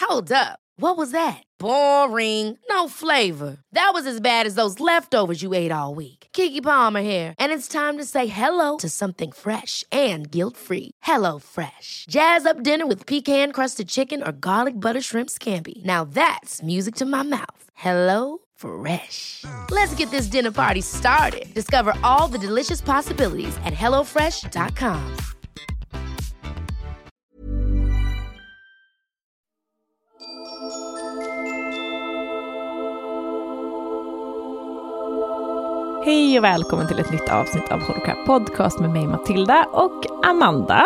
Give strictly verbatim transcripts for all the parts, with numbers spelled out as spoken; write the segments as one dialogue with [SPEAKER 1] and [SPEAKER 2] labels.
[SPEAKER 1] Hold up. What was that? Boring. No flavor. That was as bad as those leftovers you ate all week. Keke Palmer here, and it's time to say hello to something fresh and guilt-free. Hello Fresh. Jazz up dinner with pecan-crusted chicken or garlic butter shrimp scampi. Now that's music to my mouth. Hello Fresh. Let's get this dinner party started. Discover all the delicious possibilities at hello fresh dot com.
[SPEAKER 2] Hej och välkommen till ett nytt avsnitt av HoloCrap Podcast med mig Matilda och Amanda.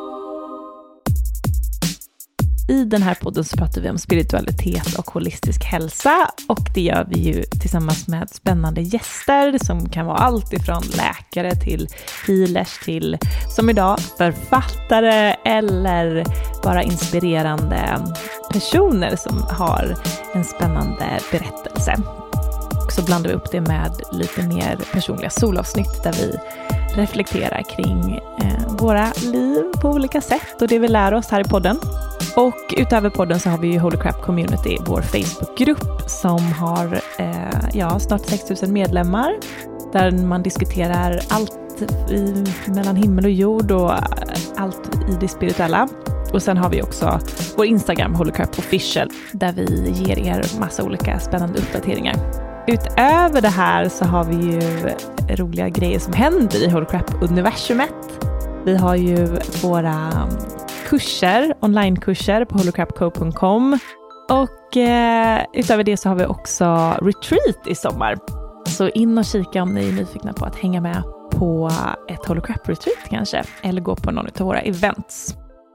[SPEAKER 2] I den här podden så pratar vi om spiritualitet och holistisk hälsa, och det gör vi ju tillsammans med spännande gäster som kan vara allt ifrån läkare till healers till, som idag, författare eller bara inspirerande personer som har en spännande berättelse. Så blandar vi upp det med lite mer personliga solavsnitt där vi reflekterar kring eh, våra liv på olika sätt och det vi lär oss här i podden. Och utöver podden så har vi ju HoloCrap Community, vår Facebookgrupp som har eh, ja, snart sex tusen medlemmar, där man diskuterar allt i, mellan himmel och jord och allt i det spirituella. Och sen har vi också vår Instagram HoloCrap Official där vi ger er massa olika spännande uppdateringar. Utöver det här så har vi ju roliga grejer som händer i HoloCrap-universumet. Vi har ju våra kurser, onlinekurser på holocrap co punkt com. Och eh, utöver det så har vi också retreat i sommar. Så in och kika om ni är nyfikna på att hänga med på ett HoloCrap-retreat kanske. Eller gå på någon av våra events.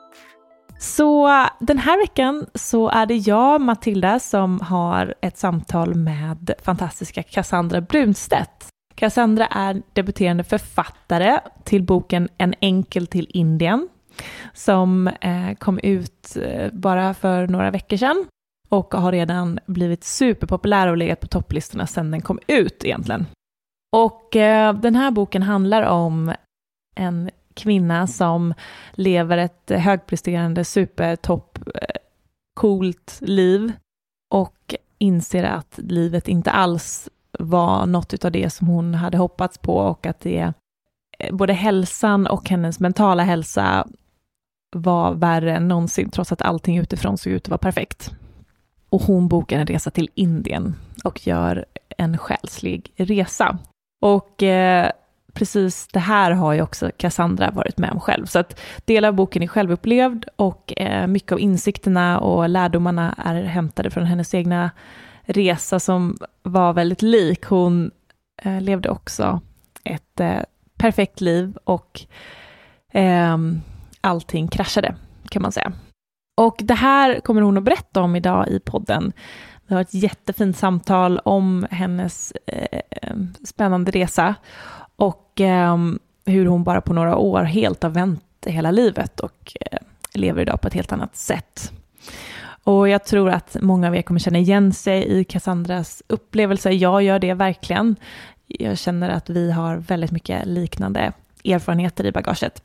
[SPEAKER 2] Så den här veckan så är det jag, Matilda, som har ett samtal med fantastiska Cassandra Brunstedt. Cassandra är debuterande författare till boken En enkel till Indien som eh, kom ut eh, bara för några veckor sedan och har redan blivit superpopulär och legat på topplistorna sedan den kom ut egentligen. Och eh, den här boken handlar om en kvinna som lever ett högpresterande, supertopp, coolt liv och inser att livet inte alls var något av det som hon hade hoppats på, och att det både hälsan och hennes mentala hälsa var värre än någonsin trots att allting utifrån såg ut att vara perfekt. Och hon bokar en resa till Indien och gör en själslig resa. Och eh, precis det här har ju också Cassandra varit med om själv. Så att delar av boken är självupplevd och eh, mycket av insikterna och lärdomarna är hämtade från hennes egna resa som var väldigt lik. Hon eh, levde också ett eh, perfekt liv och eh, allting kraschade kan man säga. Och det här kommer hon att berätta om idag i podden. Det var ett jättefint samtal om hennes eh, spännande resa. Och eh, hur hon bara på några år helt har vänt hela livet och eh, lever idag på ett helt annat sätt. Och jag tror att många av er kommer känna igen sig i Cassandras upplevelse. Jag gör det verkligen. Jag känner att vi har väldigt mycket liknande erfarenheter i bagaget.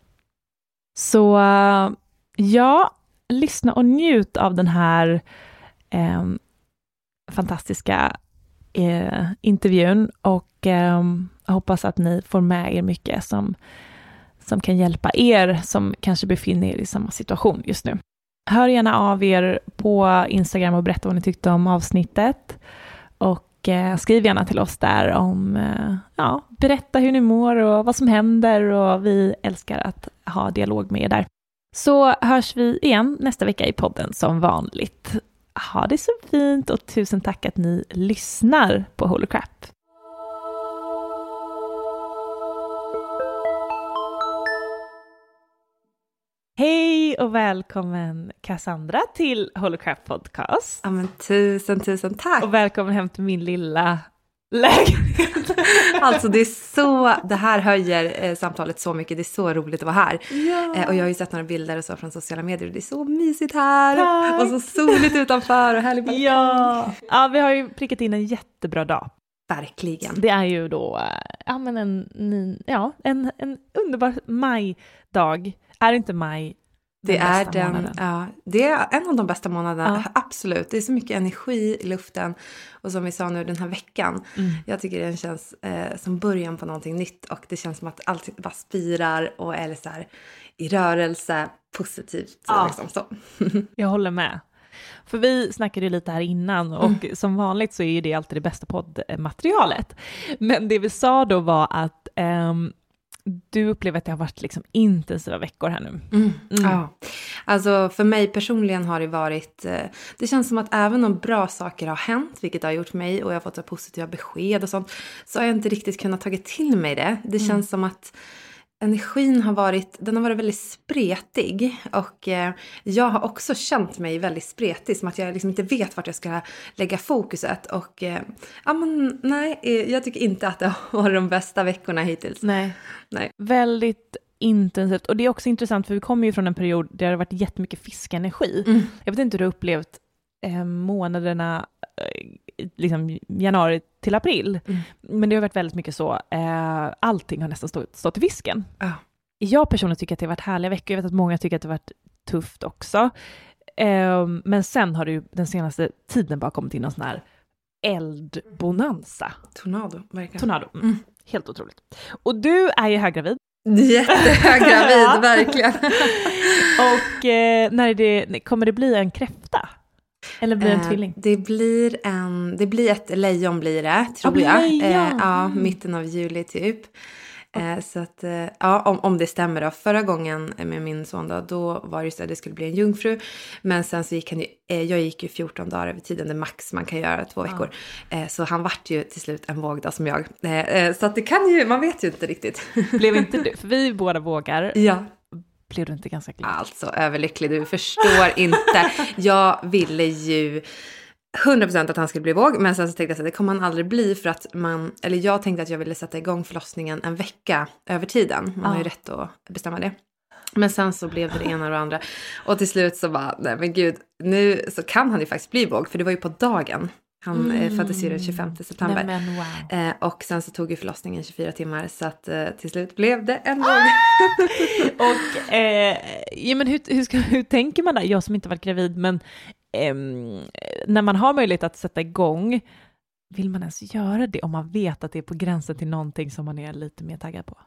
[SPEAKER 2] Så ja, lyssna och njut av den här eh, fantastiska eh, intervjun och eh, jag hoppas att ni får med er mycket som, som kan hjälpa er som kanske befinner er i samma situation just nu. Hör gärna av er på Instagram och berätta vad ni tyckte om avsnittet. Och eh, skriv gärna till oss där om, eh, ja, berätta hur ni mår och vad som händer. Och vi älskar att ha dialog med er där. Så hörs vi igen nästa vecka i podden som vanligt. Ha det så fint och tusen tack att ni lyssnar på HoloCrap. Hej och välkommen Cassandra till HoloCrap Podcast.
[SPEAKER 3] Ja men tusen, tusen tack.
[SPEAKER 2] Och välkommen hem till min lilla lägenhet.
[SPEAKER 3] Alltså det är så, det här höjer eh, samtalet så mycket. Det är så roligt att vara här.
[SPEAKER 2] Ja.
[SPEAKER 3] Eh, och jag har ju sett några bilder och så från sociala medier. Och det är så mysigt här.
[SPEAKER 2] Tack.
[SPEAKER 3] Och så soligt utanför och härlig balkong.
[SPEAKER 2] Ja. Ja, vi har ju prickat in en jättebra dag.
[SPEAKER 3] Verkligen.
[SPEAKER 2] Det är ju då ja, men en, ja, en, en underbar majdag. Är det inte maj
[SPEAKER 3] Det
[SPEAKER 2] den
[SPEAKER 3] är,
[SPEAKER 2] bästa
[SPEAKER 3] den,
[SPEAKER 2] månaden.
[SPEAKER 3] ja, det är en av de bästa månaderna,
[SPEAKER 2] Ja.
[SPEAKER 3] absolut. Det är så mycket energi i luften. Och som vi sa nu den här veckan,
[SPEAKER 2] Mm.
[SPEAKER 3] jag tycker den känns eh, som början på någonting nytt. Och det känns som att allt bara spirar och är så här, i rörelse, positivt.
[SPEAKER 2] Ja.
[SPEAKER 3] Liksom, så.
[SPEAKER 2] Jag håller med. För vi snackade ju lite här innan och
[SPEAKER 3] Mm.
[SPEAKER 2] som vanligt så är ju det alltid det bästa poddmaterialet. Men det vi sa då var att ehm, du upplever att det har varit liksom intensiva veckor här nu.
[SPEAKER 3] Mm.
[SPEAKER 2] Mm.
[SPEAKER 3] Ja, alltså för mig personligen har det varit, eh, det känns som att även om bra saker har hänt, vilket har gjort mig och jag har fått så positiva besked och sånt, så har jag inte riktigt kunnat tagit till mig det. Det
[SPEAKER 2] Mm.
[SPEAKER 3] känns som att energin har varit, den har varit väldigt spretig och eh, jag har också känt mig väldigt spretig, som att jag liksom inte vet vart jag ska lägga fokuset och eh, ja men nej, eh, jag tycker inte att det har varit de bästa veckorna hittills.
[SPEAKER 2] Nej.
[SPEAKER 3] Nej.
[SPEAKER 2] Väldigt intensivt. Och det är också intressant för vi kommer ju från en period där det har varit jättemycket fiskenergi.
[SPEAKER 3] Mm.
[SPEAKER 2] Jag vet inte hur du har upplevt eh, månaderna eh, liksom januari till april.
[SPEAKER 3] Mm.
[SPEAKER 2] Men det har varit väldigt mycket så. Eh, allting har nästan stått, stått i fisken.
[SPEAKER 3] Ja.
[SPEAKER 2] Jag personligen tycker att det har varit härliga veckor. Jag vet att många tycker att det har varit tufft också. Eh, men sen har det ju den senaste tiden bara kommit in någon sån här eldbonanza.
[SPEAKER 3] Tornado, verkligen.
[SPEAKER 2] Tornado. Mm.
[SPEAKER 3] Mm.
[SPEAKER 2] Helt otroligt. Och du är ju höggravid.
[SPEAKER 3] Jättehöggravid, verkligen.
[SPEAKER 2] Och eh, när är det, kommer det bli en kräfta? Eller blir det en
[SPEAKER 3] Eh,
[SPEAKER 2] tvilling?
[SPEAKER 3] Det blir, en, det blir ett lejon blir det, tror
[SPEAKER 2] blir
[SPEAKER 3] jag.
[SPEAKER 2] lejon?
[SPEAKER 3] Eh, ja,
[SPEAKER 2] Mm.
[SPEAKER 3] mitten av juli typ. Eh, så att, eh, ja, om, om det stämmer då. Förra gången med min son då, då var det så att det skulle bli en jungfru. Men sen så gick han ju, eh, jag gick ju fjorton dagar över tiden, det max man kan göra, två veckor. Eh, så han vart ju till slut en våg då, som jag. Eh, eh, så att det kan ju, man vet ju inte riktigt.
[SPEAKER 2] Blev inte du? För vi båda vågar.
[SPEAKER 3] Ja.
[SPEAKER 2] Blev du inte ganska glad?
[SPEAKER 3] Alltså överlycklig, du förstår inte. Jag ville ju hundra procent att han skulle bli våg, men sen så tänkte jag att det kommer han aldrig bli för att man, eller jag tänkte att jag ville sätta igång förlossningen en vecka över tiden. Man
[SPEAKER 2] Ja.
[SPEAKER 3] har ju rätt att bestämma det. Men sen så blev det det ena och det andra. Och till slut så bara, nej men gud, nu så kan han ju faktiskt bli våg, för det var ju på dagen. Han mm. föddes ju den tjugofemte september.
[SPEAKER 2] Nej, men wow.
[SPEAKER 3] Eh, och sen så tog ju förlossningen tjugofyra timmar, så att eh, till slut blev det en våg.
[SPEAKER 2] Och eh, ja, men hur, hur, ska, hur tänker man där? Jag som inte varit gravid, men ehm, när man har möjlighet att sätta igång, vill man ens göra det om man vet att det är på gränsen till någonting som man är lite mer taggad på?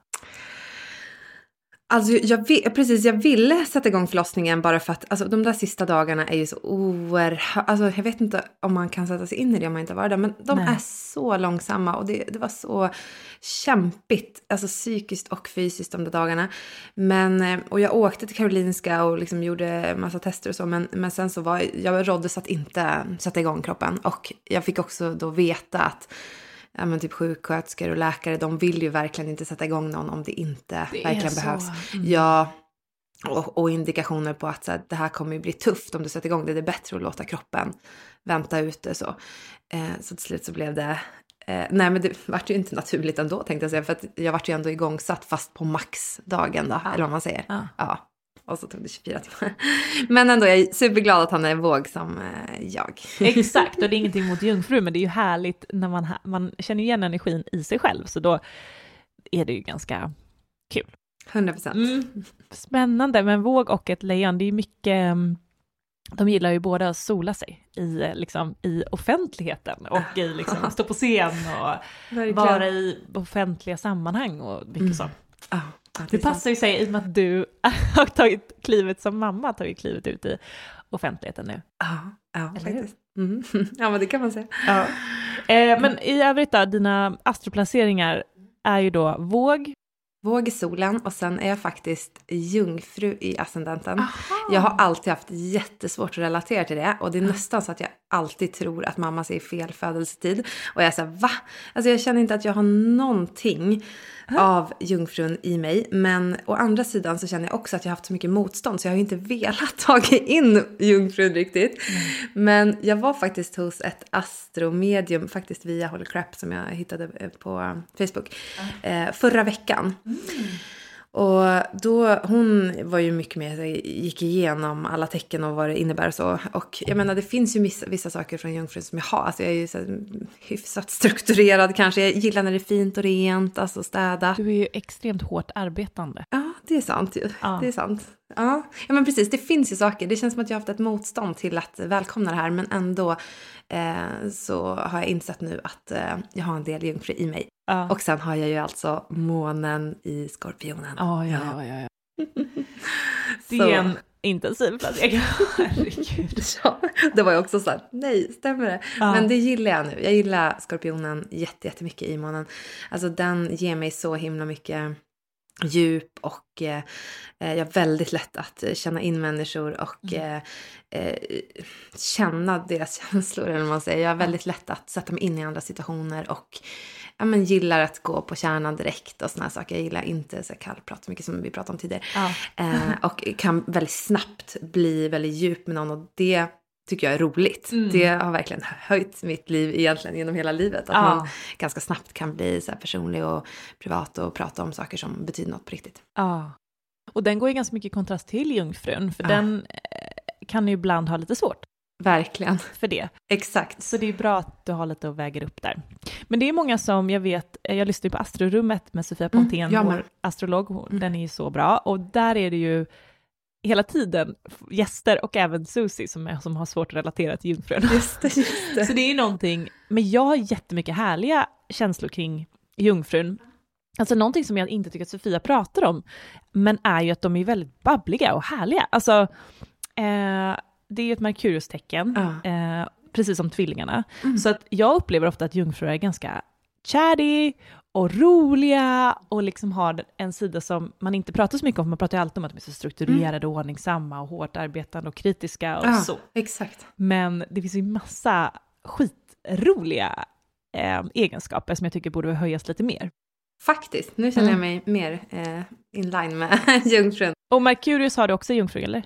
[SPEAKER 3] Alltså jag vill, precis, jag ville sätta igång förlossningen bara för att alltså, de där sista dagarna är ju så oerhört, alltså jag vet inte om man kan sätta sig in i det om man inte var där, men de
[SPEAKER 2] Nej.
[SPEAKER 3] är så långsamma och det, det var så kämpigt, alltså psykiskt och fysiskt de där dagarna. Men, och jag åkte till Karolinska och liksom gjorde massa tester och så, men, men sen så var jag råddes att inte sätta igång kroppen, och jag fick också då veta att ja, men typ sjuksköterskor och läkare, de vill ju verkligen inte sätta igång någon om det inte
[SPEAKER 2] Det är
[SPEAKER 3] verkligen
[SPEAKER 2] så.
[SPEAKER 3] behövs.
[SPEAKER 2] Mm.
[SPEAKER 3] Ja, och, och indikationer på att så här, det här kommer ju bli tufft om du sätter igång det. Det är bättre att låta kroppen vänta ute så. Eh, så till slut så blev det, eh, nej men det vart ju inte naturligt ändå, tänkte jag säga, för att jag vart ju ändå igångsatt fast på maxdagen då,
[SPEAKER 2] Ja.
[SPEAKER 3] eller vad man säger.
[SPEAKER 2] Ja.
[SPEAKER 3] Ja. Och så tog det tjugofyra timmar. Men ändå, jag är superglad att han är våg som eh, jag.
[SPEAKER 2] Exakt, och det är ingenting mot jungfru, men det är ju härligt när man, ha- man känner igen energin i sig själv, så då är det ju ganska kul.
[SPEAKER 3] hundra procent.
[SPEAKER 2] Mm. Spännande, men våg och ett lejon, det är mycket, um, de gillar ju båda att sola sig i, eh, liksom, i offentligheten och i liksom, stå på scen och
[SPEAKER 3] Verkligen.
[SPEAKER 2] vara i offentliga sammanhang och mycket
[SPEAKER 3] Mm.
[SPEAKER 2] så.
[SPEAKER 3] Ja, ja,
[SPEAKER 2] Det
[SPEAKER 3] är sant.
[SPEAKER 2] passar ju sig i och med att du har tagit klivet som mamma, tagit klivet ut i offentligheten nu.
[SPEAKER 3] Ja, ja
[SPEAKER 2] Eller hur?
[SPEAKER 3] faktiskt. Mm. Ja, men det kan man säga.
[SPEAKER 2] Ja. Eh, men i övrigt då, dina astroplaceringar är ju då våg.
[SPEAKER 3] Våg i solen, och sen är jag faktiskt jungfru i ascendenten.
[SPEAKER 2] Aha.
[SPEAKER 3] Jag har alltid haft jättesvårt att relatera till det, och det är nästan så att jag alltid tror att mamma säger fel födelsetid. Och jag är så här, va? Alltså jag känner inte att jag har någonting av jungfrun i mig, men å andra sidan så känner jag också att jag har haft så mycket motstånd, så jag har ju inte velat ta in jungfrun riktigt. Mm. Men jag var faktiskt hos ett astromedium, faktiskt via Holy Crap, som jag hittade på Facebook, mm. eh, förra veckan. Mm. Och då, hon var ju mycket mer, gick igenom alla tecken och vad det innebär och så. Och jag menar, det finns ju vissa, vissa saker från jungfrun som jag har. Alltså jag är ju så här, hyfsat strukturerad kanske. Jag gillar när det är fint och rent, alltså städa.
[SPEAKER 2] Du är ju extremt hårt arbetande.
[SPEAKER 3] Ja, det är sant ju.
[SPEAKER 2] Ja.
[SPEAKER 3] Det är sant. Ja. ja, men precis. Det finns ju saker. Det känns som att jag har haft ett motstånd till att välkomna det här. Men ändå eh, så har jag insett nu att eh, jag har en del jungfru i mig.
[SPEAKER 2] Ja.
[SPEAKER 3] Och sen har jag ju alltså månen i Skorpionen.
[SPEAKER 2] Oh, ja, ja, ja, ja. Det är en intensiv placering. Herregud.
[SPEAKER 3] Ja, det var ju också så här, nej, stämmer det? Ja. Men det gillar jag nu. Jag gillar Skorpionen jätte, jättemycket i månen. Alltså den ger mig så himla mycket djup och eh, jag är väldigt lätt att känna in människor och mm. eh, känna deras känslor, eller vad man säger. Jag är väldigt lätt att sätta mig in i andra situationer och ja, men gillar att gå på kärnan direkt och såna här saker. Jag gillar inte så kallprat så mycket som vi pratade om tidigare. Ja. Eh, och kan väldigt snabbt bli väldigt djup med någon och det tycker jag är roligt. Mm. Det har verkligen höjt mitt liv egentligen genom hela livet. Att ja. man ganska snabbt kan bli så här personlig och privat och prata om saker som betyder något på riktigt.
[SPEAKER 2] Ja. Och den går ju ganska mycket i kontrast till jungfrun. För ja. den kan ju ibland ha lite svårt.
[SPEAKER 3] Verkligen.
[SPEAKER 2] För det.
[SPEAKER 3] Exakt.
[SPEAKER 2] Så det är bra att du har lite att väga upp där. Men det är många som, jag vet, jag lyssnar på Astrorummet med Sofia Pontén, mm, vår astrolog. Mm. Den är ju så bra. Och där är det ju hela tiden gäster och även Susie som, är, som har svårt att relatera till jungfrun.
[SPEAKER 3] Just det, just det.
[SPEAKER 2] Så det är ju någonting, men jag har jättemycket härliga känslor kring jungfrun. Alltså någonting som jag inte tycker att Sofia pratar om, men är ju att de är väldigt babbliga och härliga. Alltså eh, det är ju ett Merkurius-tecken, ja. eh, precis som tvillingarna. Mm. Så att jag upplever ofta att jungfrur är ganska chatty och roliga och liksom har en sida som man inte pratar så mycket om. Man pratar ju alltid om att de är så strukturerade mm. och ordningsamma och hårt arbetande och kritiska och
[SPEAKER 3] ja,
[SPEAKER 2] så.
[SPEAKER 3] Exakt.
[SPEAKER 2] Men det finns ju massa skitroliga eh, egenskaper som jag tycker borde höjas lite mer.
[SPEAKER 3] Faktiskt, nu känner mm. jag mig mer eh, in line med jungfrun.
[SPEAKER 2] Och Merkurius har du också jungfru, eller?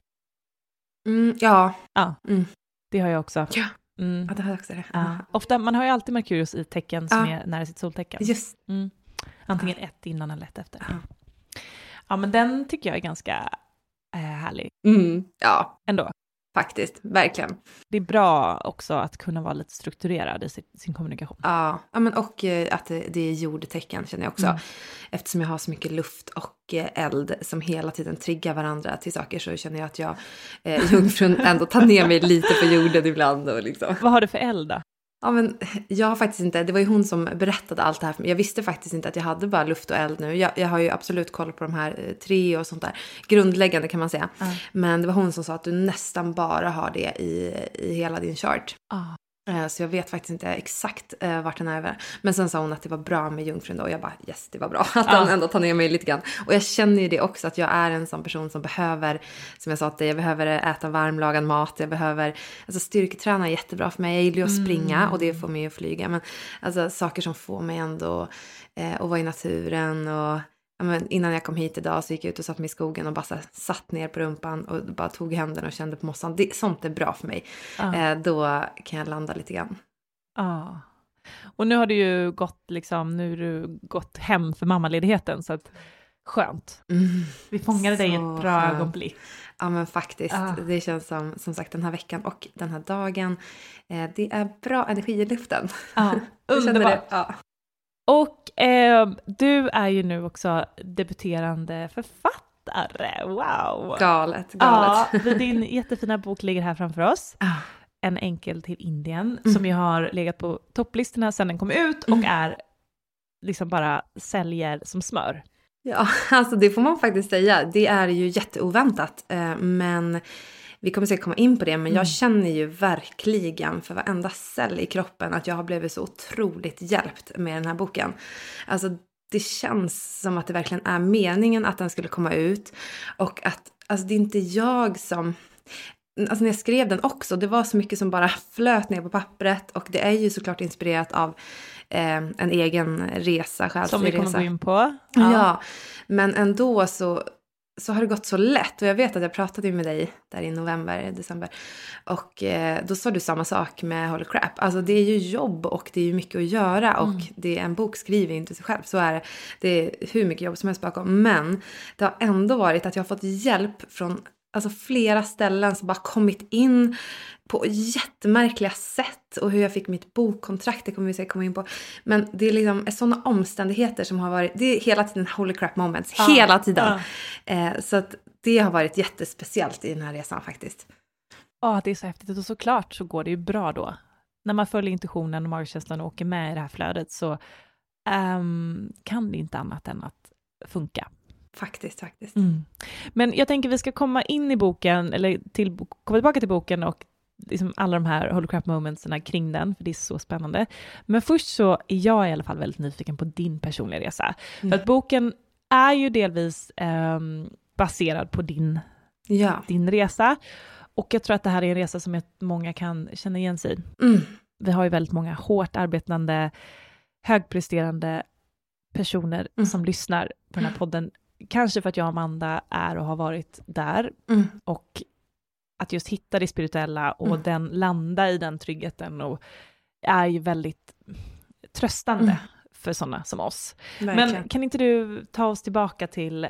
[SPEAKER 3] Mm, ja.
[SPEAKER 2] Ja,
[SPEAKER 3] mm.
[SPEAKER 2] det har jag också.
[SPEAKER 3] Ja.
[SPEAKER 2] Mm.
[SPEAKER 3] Ja, det har jag också det.
[SPEAKER 2] Ja. Ofta, man har ju alltid Merkurius i tecken som ja. är nära sitt soltecken.
[SPEAKER 3] Just.
[SPEAKER 2] Mm. Antingen ja. ett innan eller ett efter.
[SPEAKER 3] Ja.
[SPEAKER 2] ja, men den tycker jag är ganska äh, härlig.
[SPEAKER 3] Mm. Ja.
[SPEAKER 2] Ändå.
[SPEAKER 3] Faktiskt, verkligen.
[SPEAKER 2] Det är bra också att kunna vara lite strukturerad i sin, sin kommunikation.
[SPEAKER 3] Ja, ja men och eh, att det, det är jordtecken känner jag också. Mm. Eftersom jag har så mycket luft och eh, eld som hela tiden triggar varandra till saker så känner jag att jag eh, jungfrun ändå tar ner mig lite på jorden ibland. Och liksom.
[SPEAKER 2] Vad har du för eld då?
[SPEAKER 3] Ja, men jag har faktiskt inte, det var ju hon som berättade allt det här för mig. Jag visste faktiskt inte att jag hade bara luft och eld nu. Jag, jag har ju absolut koll på de här eh, tre och sånt där. Grundläggande kan man säga. Mm. Men det var hon som sa att du nästan bara har det i, i hela din chart.
[SPEAKER 2] Mm.
[SPEAKER 3] Eh, så jag vet faktiskt inte exakt eh, vart den är över. Men sen sa hon att det var bra med jungfrun då. Och jag bara, yes, det var bra. Att han mm. ändå tar ner mig lite grann. Och jag känner ju det också att jag är en sån person som behöver, som jag sa till dig, jag behöver äta varmlagad mat. Jag behöver, alltså styrketräna är jättebra för mig. Jag gillar ju att springa mm. och det får mig att flyga. Men alltså saker som får mig ändå eh, att vara i naturen och ja, men innan jag kom hit idag så gick jag ut och satt mig i skogen och bara så här, satt ner på rumpan och bara tog händerna och kände på mossan. Det, sånt är bra för mig. Ah. Eh, då kan jag landa lite grann.
[SPEAKER 2] Ja. Ah. Och nu har du ju gått liksom, nu har du gått hem för mammaledigheten så att skönt. Mm. Vi fångade dig i ett bra skönt. ögonblick.
[SPEAKER 3] Ja men faktiskt, ah. det känns som, som sagt den här veckan och den här dagen. Eh, det är bra energi i luften.
[SPEAKER 2] Ja, ah. underbart. Ja. Och eh, du är ju nu också debuterande författare. Wow!
[SPEAKER 3] Galet, galet.
[SPEAKER 2] Ja, din jättefina bok ligger här framför oss.
[SPEAKER 3] Ah.
[SPEAKER 2] En enkel till Indien.
[SPEAKER 3] Mm.
[SPEAKER 2] Som ju har legat på topplistorna sedan den kom ut. Och mm. är liksom bara säljer som smör.
[SPEAKER 3] Ja, alltså det får man faktiskt säga. Det är ju jätteoväntat. Eh, men... Vi kommer säkert komma in på det, men jag mm. känner ju verkligen för varenda cell i kroppen att jag har blivit så otroligt hjälpt med den här boken. Alltså det känns som att det verkligen är meningen att den skulle komma ut. Och att alltså, det är inte jag som... Alltså när jag skrev den också, det var så mycket som bara flöt ner på pappret. Och det är ju såklart inspirerat av eh, en egen resa, själslig
[SPEAKER 2] som vi kommer
[SPEAKER 3] resa.
[SPEAKER 2] gå in på.
[SPEAKER 3] Ja. ja, men ändå så... så har det gått så lätt. Och jag vet att jag pratade med dig där i november, december. Och eh, då sa du samma sak med Holy Crap. Alltså det är ju jobb och det är ju mycket att göra. Och mm. det är en bok skriver inte sig själv. Så är det. Det är hur mycket jobb som helst bakom. Men det har ändå varit att jag har fått hjälp från alltså, flera ställen som bara kommit in på jättemärkliga sätt. Och hur jag fick mitt bokkontrakt, det kommer vi säkert komma in på. Men det är liksom sådana omständigheter som har varit, det är hela tiden Holy Crap moments. Ah, hela tiden. Ah. Eh, så att det har varit jättespeciellt i den här resan faktiskt.
[SPEAKER 2] Ja, det är så häftigt. Och såklart så går det ju bra då. När man följer intuitionen och magkänslan och åker med i det här flödet så um, kan det inte annat än att funka.
[SPEAKER 3] Faktiskt, faktiskt.
[SPEAKER 2] Mm. Men jag tänker vi ska komma in i boken, eller till, komma tillbaka till boken och liksom alla de här Holy Crap momentsen kring den, för det är så spännande. Men först så är jag i alla fall väldigt nyfiken på din personliga resa. Mm. För att boken är ju delvis eh, baserad på din, ja. din resa. Och jag tror att det här är en resa som många kan känna igen sig. Mm. Vi har ju väldigt många hårt arbetande, högpresterande personer mm. som lyssnar på den här podden. Kanske för att jag och Amanda är och har varit där. Mm. Och att just hitta det spirituella och mm. den landa i den tryggheten och är ju väldigt tröstande mm. för sådana som oss. Verkligen. Men kan inte du ta oss tillbaka till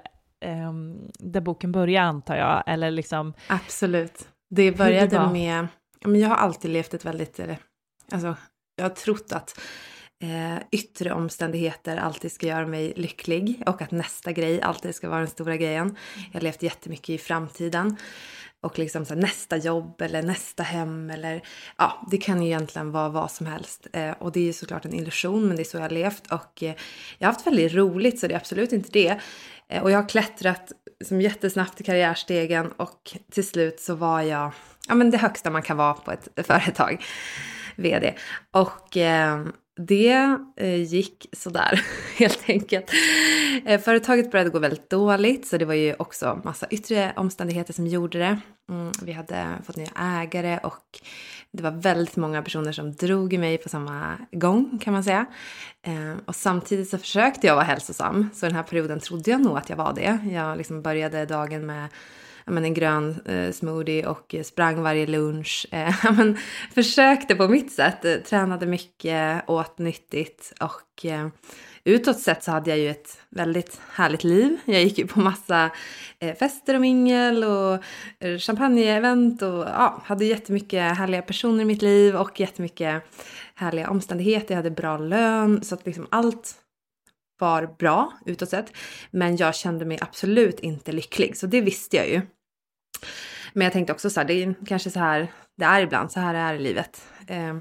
[SPEAKER 2] um, där boken börjar, antar jag? Eller liksom,
[SPEAKER 3] absolut. Det började det med, jag har alltid levt ett väldigt, alltså jag har trott att Eh, yttre omständigheter alltid ska göra mig lycklig och att nästa grej alltid ska vara den stora grejen. Jag har levt jättemycket i framtiden och liksom så här, nästa jobb eller nästa hem eller ja, det kan ju egentligen vara vad som helst eh, och det är ju såklart en illusion, men det är så jag har levt och eh, jag har haft väldigt roligt, så det är absolut inte det eh, och jag har klättrat som jättesnabbt i karriärstegen och till slut så var jag ja, men det högsta man kan vara på ett företag, vd, och eh, det eh, gick sådär helt enkelt. Eh, företaget började gå väldigt dåligt, så det var ju också massa yttre omständigheter som gjorde det. Mm, vi hade fått nya ägare och det var väldigt många personer som drog i mig på samma gång, kan man säga. Eh, och samtidigt så försökte jag vara hälsosam, så den här perioden trodde jag nog att jag var det. Jag liksom började dagen med men en grön eh, smoothie och sprang varje lunch. Eh, men försökte på mitt sätt. Eh, tränade mycket, åt nyttigt. Och eh, utåt sett så hade jag ju ett väldigt härligt liv. Jag gick ju på massa eh, fester och mingel och eh, champagne-event. Och ja, hade jättemycket härliga personer i mitt liv. Och jättemycket härliga omständigheter. Jag hade bra lön. Så att liksom allt var bra utåt sett. Men jag kände mig absolut inte lycklig. Så det visste jag ju. Men jag tänkte också så här, det är kanske så här det är ibland, så här är det i livet. Eh,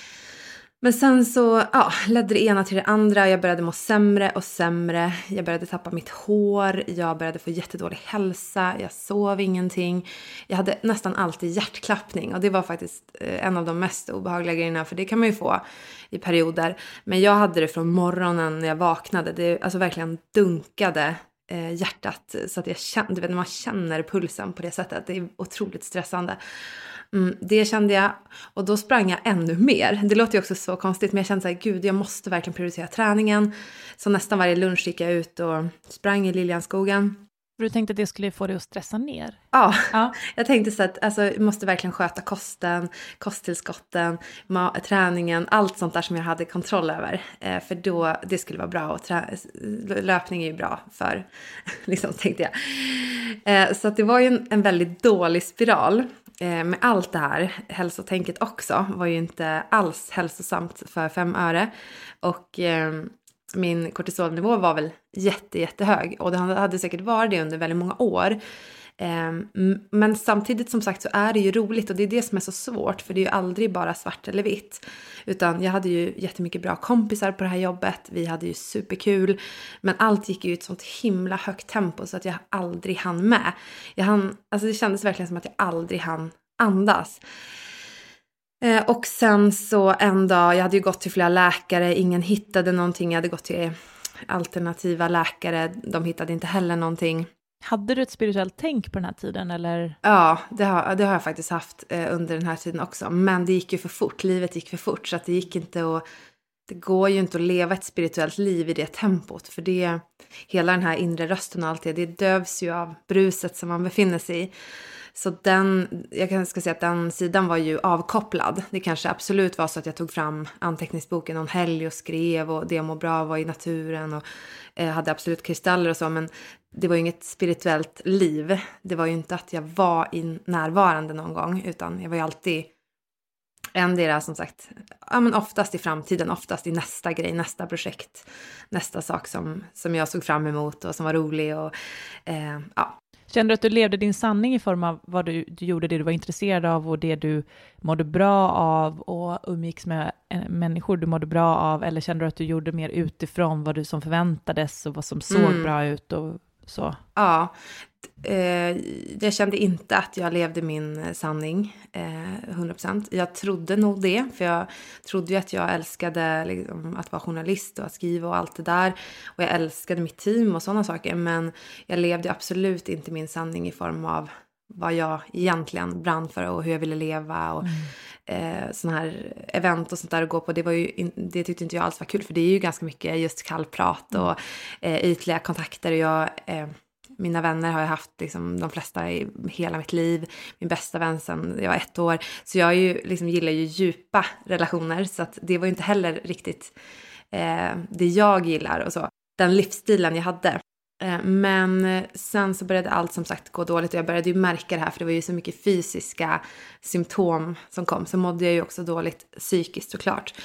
[SPEAKER 3] men sen så ja, ledde det ena till det andra. Jag började må sämre och sämre. Jag började tappa mitt hår. Jag började få jättedålig hälsa. Jag sov ingenting. Jag hade nästan alltid hjärtklappning. Och det var faktiskt eh, en av de mest obehagliga grejerna. För det kan man ju få i perioder. Men jag hade det från morgonen när jag vaknade. Det alltså verkligen dunkade eh, hjärtat. Så att jag kände, du vet, när man känner pulsen på det sättet. Det är otroligt stressande. Mm, det kände jag, och då sprang jag ännu mer. Det låter ju också så konstigt, men jag kände så här, gud, jag måste verkligen prioritera träningen. Så nästan varje lunch gick jag ut och sprang i Liljanskogen.
[SPEAKER 2] Du tänkte att det skulle få dig att stressa ner?
[SPEAKER 3] Ja, ja. Jag tänkte så att alltså, jag måste verkligen sköta kosten, kosttillskotten, ma- träningen, allt sånt där som jag hade kontroll över. Eh, för då, det skulle vara bra, och trä- löpning är ju bra för, liksom tänkte jag. Eh, så att det var ju en, en väldigt dålig spiral. Eh, med allt det här, hälsotänket också, var ju inte alls hälsosamt för fem öre. Och eh, min kortisolnivå var väl jätte, jättehög. Och det hade säkert varit det under väldigt många år. Eh, men samtidigt, som sagt, så är det ju roligt. Och det är det som är så svårt. För det är ju aldrig bara svart eller vitt. Utan jag hade ju jättemycket bra kompisar på det här jobbet. Vi hade ju superkul. Men allt gick ju i ett sånt himla högt tempo. Så att jag aldrig hann med. Jag hann, alltså det kändes verkligen som att jag aldrig hann andas. Eh, och sen så en dag, jag hade ju gått till flera läkare. Ingen hittade någonting. Jag hade gått till alternativa läkare. De hittade inte heller någonting.
[SPEAKER 2] Hade du ett spirituellt tänk på den här tiden, eller?
[SPEAKER 3] Ja, det har, det har jag faktiskt haft eh, under den här tiden också. Men det gick ju för fort, livet gick för fort. Så att det gick inte att det går ju inte att leva ett spirituellt liv i det tempot. För det, hela den här inre rösten och allt det, det dövs ju av bruset som man befinner sig i. Så den, jag kan ska säga att den sidan var ju avkopplad. Det kanske absolut var så att jag tog fram anteckningsboken någon helg och skrev och det må bra var i naturen och eh, hade absolut kristaller och så. Men det var ju inget spirituellt liv. Det var ju inte att jag var i närvarande någon gång, utan jag var ju alltid ändå som sagt, ja, men oftast i framtiden, oftast i nästa grej, nästa projekt, nästa sak som, som jag såg fram emot och som var rolig och eh, ja.
[SPEAKER 2] Kände du att du levde din sanning i form av vad du, du gjorde, det du var intresserad av och det du mådde bra av och umgicks med människor du mådde bra av, eller kände du att du gjorde mer utifrån vad du som förväntades och vad som såg mm. bra ut och så?
[SPEAKER 3] Ja, eh, jag kände inte att jag levde min sanning eh, hundra procent. Jag trodde nog det, för jag trodde ju att jag älskade liksom, att vara journalist och att skriva och allt det där. Och jag älskade mitt team och sådana saker, men jag levde absolut inte min sanning i form av vad jag egentligen brann för och hur jag ville leva och mm. eh, sådana här event och sånt där att gå på. Det, var ju in, det tyckte inte jag alls var kul, för det är ju ganska mycket just kallprat och eh, ytliga kontakter. Och jag, eh, mina vänner har jag haft liksom, de flesta i hela mitt liv. Min bästa vän sedan jag var ett år. Så jag är ju, liksom, gillar ju djupa relationer, så att det var ju inte heller riktigt eh, det jag gillar och så. Den livsstilen jag hade. Men sen så började allt som sagt gå dåligt och jag började ju märka det här, för det var ju så mycket fysiska symptom som kom. Så mådde jag ju också dåligt psykiskt såklart.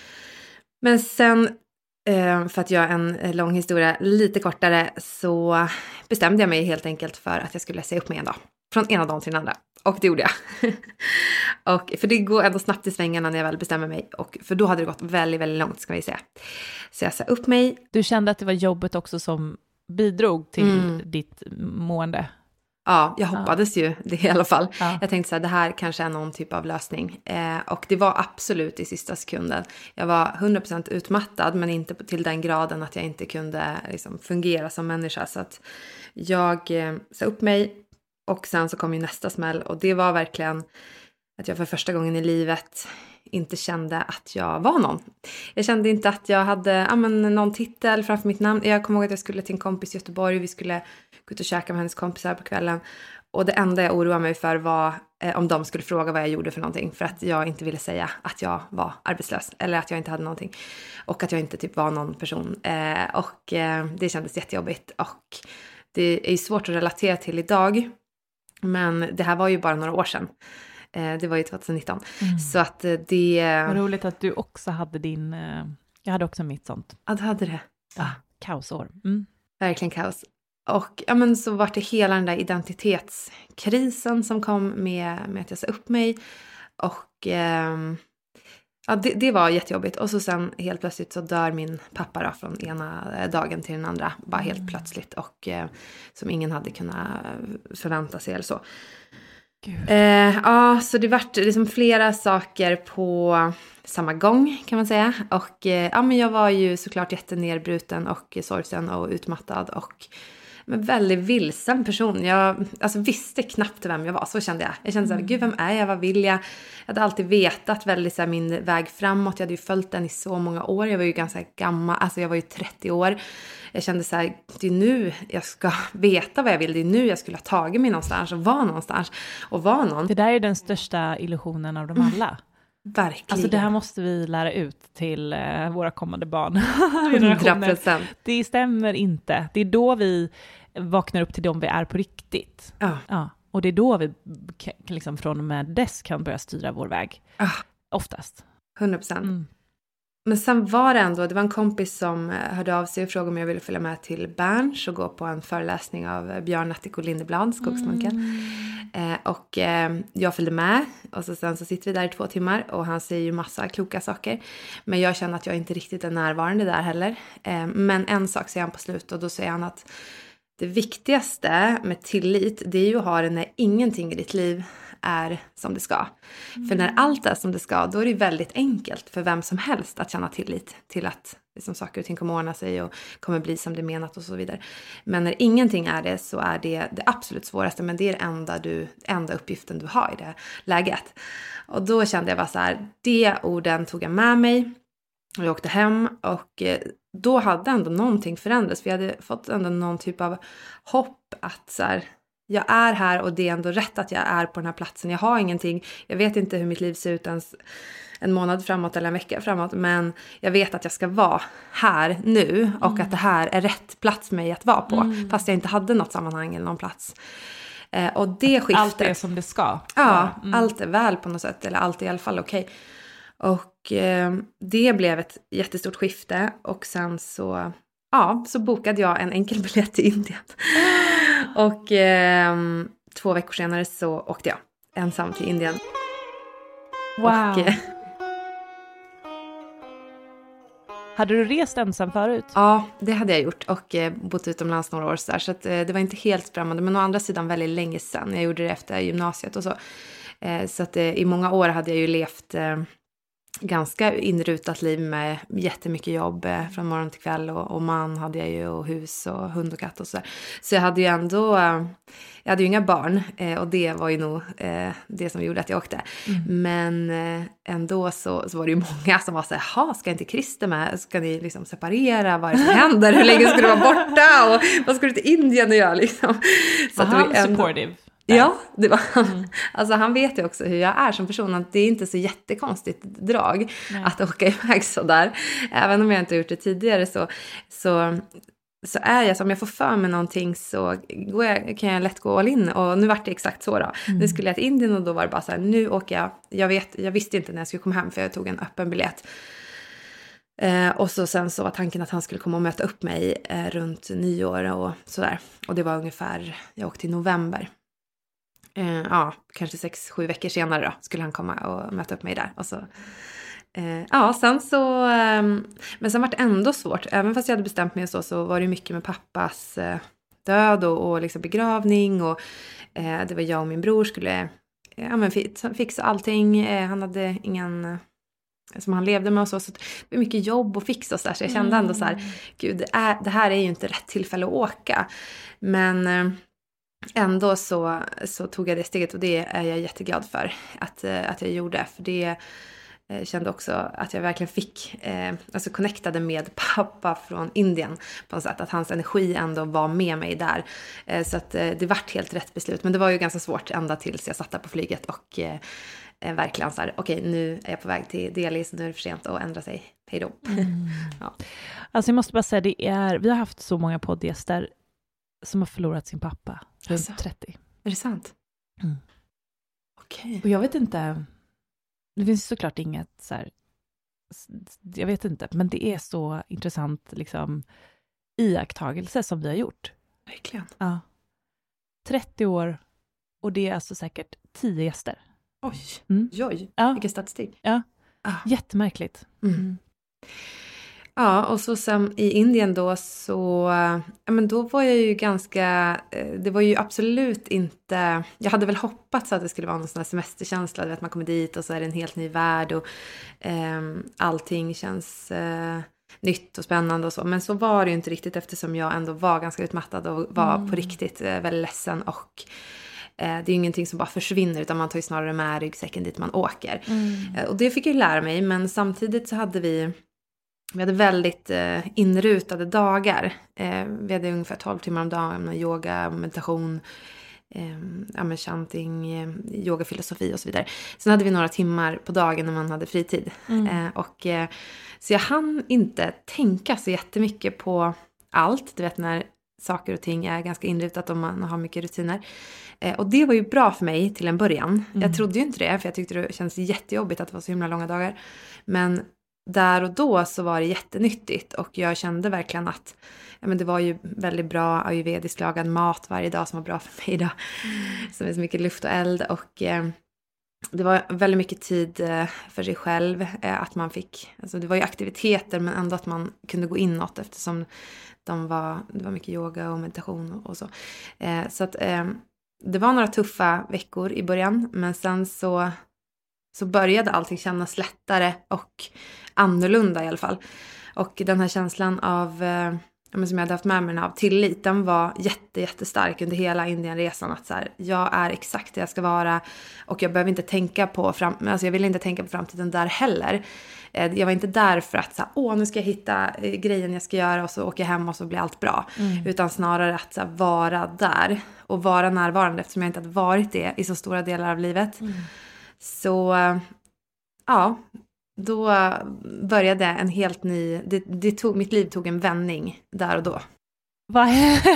[SPEAKER 3] Men sen, för att göra en lång historia lite kortare, så bestämde jag mig helt enkelt för att jag skulle säga upp mig en dag. Från ena dagen till den andra. Och det gjorde jag. och, för det går ändå snabbt i svängarna när jag väl bestämmer mig. Och, för då hade det gått väldigt, väldigt långt, ska vi säga. Så jag sa upp mig.
[SPEAKER 2] Du kände att det var jobbet också som bidrog till mm. ditt mående?
[SPEAKER 3] Ja, jag hoppades ja. ju det i alla fall.
[SPEAKER 2] Ja.
[SPEAKER 3] Jag tänkte så här, det här kanske är någon typ av lösning. Eh, och det var absolut i sista sekunden. Jag var hundra procent utmattad, men inte till den graden att jag inte kunde liksom, fungera som människa. Så att jag eh, sa upp mig och sen så kom ju nästa smäll. Och det var verkligen att jag för första gången i livet inte kände att jag var någon. Jag kände inte att jag hade ja, men, någon titel framför mitt namn. Jag kommer ihåg att jag skulle till en kompis i Göteborg. Vi skulle gå ut och käka med hennes kompisar på kvällen. Och det enda jag oroade mig för var eh, om de skulle fråga vad jag gjorde för någonting. För att jag inte ville säga att jag var arbetslös. Eller att jag inte hade någonting. Och att jag inte typ var någon person. Eh, och eh, det kändes jättejobbigt. Och det är ju svårt att relatera till idag. Men det här var ju bara några år sedan. Det var ju tjugonitton. Mm. Så att det...
[SPEAKER 2] Vad roligt att du också hade din... Jag hade också mitt sånt.
[SPEAKER 3] Ja, du hade det.
[SPEAKER 2] Ja, kaosår. Mm.
[SPEAKER 3] Verkligen kaos. Och ja, men så var det hela den där identitetskrisen som kom med, med att jag sa upp mig. Och eh, ja, det, det var jättejobbigt. Och så sen helt plötsligt så dör min pappa då, från ena dagen till den andra. Bara helt mm. plötsligt. Och eh, som ingen hade kunnat förvänta sig eller så. Eh, ja, så det vart liksom flera saker på samma gång kan man säga. Och eh, ja, men jag var ju såklart jättenerbruten och sorgsen och utmattad och men väldigt vilsen person. Jag alltså, visste knappt vem jag var, så kände jag. Jag kände såhär, gud vem är jag, vad vill jag? Jag hade alltid vetat väldigt såhär, min väg framåt. Jag hade ju följt den i så många år. Jag var ju ganska gammal, alltså jag var ju trettio år. Jag kände så här, det är nu jag ska veta vad jag vill. Det är nu jag skulle ha tagit mig någonstans och vara någonstans och vara någon.
[SPEAKER 2] Det där är den största illusionen av dem alla.
[SPEAKER 3] Mm, verkligen.
[SPEAKER 2] Alltså det här måste vi lära ut till uh, våra kommande barn.
[SPEAKER 3] hundra procent.
[SPEAKER 2] Det stämmer inte. Det är då vi vaknar upp till dem vi är på riktigt.
[SPEAKER 3] Ja.
[SPEAKER 2] Ja. Och det är då vi liksom, från och med dess kan börja styra vår väg.
[SPEAKER 3] Ja.
[SPEAKER 2] Oftast.
[SPEAKER 3] hundra procent. Mm. Men sen var det ändå, det var en kompis som hörde av sig och frågade om jag ville följa med till Berns och gå på en föreläsning av Björn Natthiko Lindeblad, Skogsmunken. Mm. Eh, och eh, jag följde med och så, sen så sitter vi där i två timmar och han säger ju massa kloka saker. Men jag känner att jag inte riktigt är närvarande där heller. Eh, men en sak säger han på slut och då säger han att det viktigaste med tillit, det är ju att ha det när ingenting i ditt liv är som det ska. Mm. För när allt är som det ska, då är det väldigt enkelt för vem som helst att känna tillit till att liksom, saker och ting kommer ordna sig och kommer bli som det är menat och så vidare. Men när ingenting är det, så är det det absolut svåraste, men det är det enda, du, enda uppgiften du har i det läget. Och då kände jag bara så här, de orden tog jag med mig. Och jag åkte hem och eh, då hade ändå någonting förändrats. Vi hade fått ändå någon typ av hopp att så här, jag är här och det är ändå rätt att jag är på den här platsen. Jag har ingenting, jag vet inte hur mitt liv ser ut ens en månad framåt eller en vecka framåt. Men jag vet att jag ska vara här nu och mm. att det här är rätt plats för mig att vara på. Mm. Fast jag inte hade något sammanhang eller någon plats. Eh, och det skiftet.
[SPEAKER 2] Allt är som det ska.
[SPEAKER 3] Ja, mm. allt är väl på något sätt. Eller allt är i alla fall okej. Och eh, det blev ett jättestort skifte. Och sen så, ja, så bokade jag en enkel biljett till Indien. Och eh, två veckor senare så åkte jag ensam till Indien.
[SPEAKER 2] Wow. Och, eh, hade du rest ensam förut?
[SPEAKER 3] Ja, det hade jag gjort och eh, bott utomlands några år så där. Så att, eh, det var inte helt främmande, men å andra sidan väldigt länge sedan. Jag gjorde det efter gymnasiet och så. Eh, så att eh, i många år hade jag ju levt eh, ganska inrutat liv med jättemycket jobb eh, från morgon till kväll. Och, och man hade jag ju och hus och hund och katt och så där. Så jag hade ju ändå, eh, jag hade ju inga barn eh, och det var ju nog eh, det som gjorde att jag åkte. Mm. Men eh, ändå så, så var det ju många som var så här, jaha, ska inte Christer med? Ska ni liksom separera? Vad är det som händer? Hur länge ska du vara borta? Och vad ska du till Indien och göra liksom? Så
[SPEAKER 2] var han ändå supportive?
[SPEAKER 3] Ja, det var han. Mm. Alltså han vet ju också hur jag är som person. Att det är inte så jättekonstigt drag. Nej. Att åka iväg så där. Även om jag inte gjort det tidigare så, så, så är jag, som jag får för mig någonting så går jag, kan jag lätt gå all in. Och nu var det exakt så då. Mm. Nu skulle jag till Indien och då var det bara så här, nu åker jag. Jag, vet, jag visste inte när jag skulle komma hem för jag tog en öppen biljett. Eh, och så sen så var tanken att han skulle komma och möta upp mig eh, runt nyår och sådär. Och det var ungefär, jag åkte i november. Uh, ja, kanske sex, sju veckor senare då skulle han komma och möta upp mig där. Och så, uh, ja, sen så, um, men sen var det ändå svårt. Även fast jag hade bestämt mig och så, så var det mycket med pappas uh, död och, och liksom begravning. Och uh, det var jag och min bror skulle uh, ja, men fixa allting. Uh, han hade ingen... Uh, som han levde med och så, så det var mycket jobb och fixa och så där. Så jag kände ändå så här, gud, det, är, det här är ju inte rätt tillfälle att åka. Men... Uh, Ändå så, så tog jag det steget och det är jag jätteglad för att, att jag gjorde. För det eh, kände också att jag verkligen fick, eh, alltså connectade med pappa från Indien på något sätt. Att hans energi ändå var med mig där. Eh, så att eh, det vart helt rätt beslut. Men det var ju ganska svårt ända tills jag satt där på flyget och eh, verkligen så här, okej, okay, nu är jag på väg till Delhi så nu är det för sent att ändra sig. Hej då. Mm. Ja.
[SPEAKER 2] Alltså jag måste bara säga, det är, vi har haft så många poddgäster som har förlorat sin pappa runt alltså, trettio.
[SPEAKER 3] Är det sant?
[SPEAKER 2] Mm.
[SPEAKER 3] Okej. Okay.
[SPEAKER 2] Och jag vet inte, det finns såklart inget så här, jag vet inte, men det är så intressant liksom iakttagelse som vi har gjort.
[SPEAKER 3] Verkligen.
[SPEAKER 2] Ja. trettio år och det är alltså säkert tio gäster.
[SPEAKER 3] Oj,
[SPEAKER 2] mm.
[SPEAKER 3] Joj,
[SPEAKER 2] ja.
[SPEAKER 3] Vilken statistik.
[SPEAKER 2] Ja, ah. Jättemärkligt.
[SPEAKER 3] Mm. Mm. Ja, och så sen i Indien då så, ja men då var jag ju ganska, det var ju absolut inte, jag hade väl hoppats att det skulle vara någon sån här semesterkänsla, att man kommer dit och så är det en helt ny värld och eh, allting känns eh, nytt och spännande och så. Men så var det ju inte riktigt eftersom jag ändå var ganska utmattad och var mm. på riktigt eh, väldigt ledsen och det är ju ingenting som bara försvinner utan man tar ju snarare med ryggsäcken dit man åker. Mm. Och det fick jag ju lära mig, men samtidigt så hade vi Vi hade väldigt eh, inrutade dagar. Eh, vi hade ungefär tolv timmar om dagen med yoga, meditation, eh, ja, med chanting, eh, yogafilosofi och så vidare. Sen hade vi några timmar på dagen när man hade fritid. Mm. Eh, och, eh, så jag hann inte tänka så jättemycket på allt. Du vet när saker och ting är ganska inrutat och man har mycket rutiner. Eh, och det var ju bra för mig till en början. Mm. Jag trodde ju inte det för jag tyckte det kändes jättejobbigt att det var så himla långa dagar. Men där och då så var det jättenyttigt och jag kände verkligen att ja, men det var ju väldigt bra ayurvediskt lagad mat varje dag som var bra för mig idag. Mm. Så det är så mycket luft och eld och eh, det var väldigt mycket tid eh, för sig själv eh, att man fick, alltså det var ju aktiviteter men ändå att man kunde gå inåt eftersom de var, det var mycket yoga och meditation och, och så. Eh, så att eh, det var några tuffa veckor i början men sen så så började allting kännas lättare och annorlunda i alla fall. Och den här känslan av, men som jag hade haft med mig av tillit, den var jätte, jättestark under hela Indienresan. Att så här, jag är exakt det jag ska vara och jag behöver inte tänka på fram, alltså jag ville inte tänka på framtiden där heller. Jag var inte där för att så här, åh nu ska jag hitta grejen jag ska göra och så åker jag hem och så blir allt bra. Mm. Utan snarare att så här, vara där och vara närvarande eftersom jag inte hade varit det i så stora delar av livet. Mm. Så ja, då började en helt ny, det, det tog, mitt liv tog en vändning där och då.
[SPEAKER 2] Va?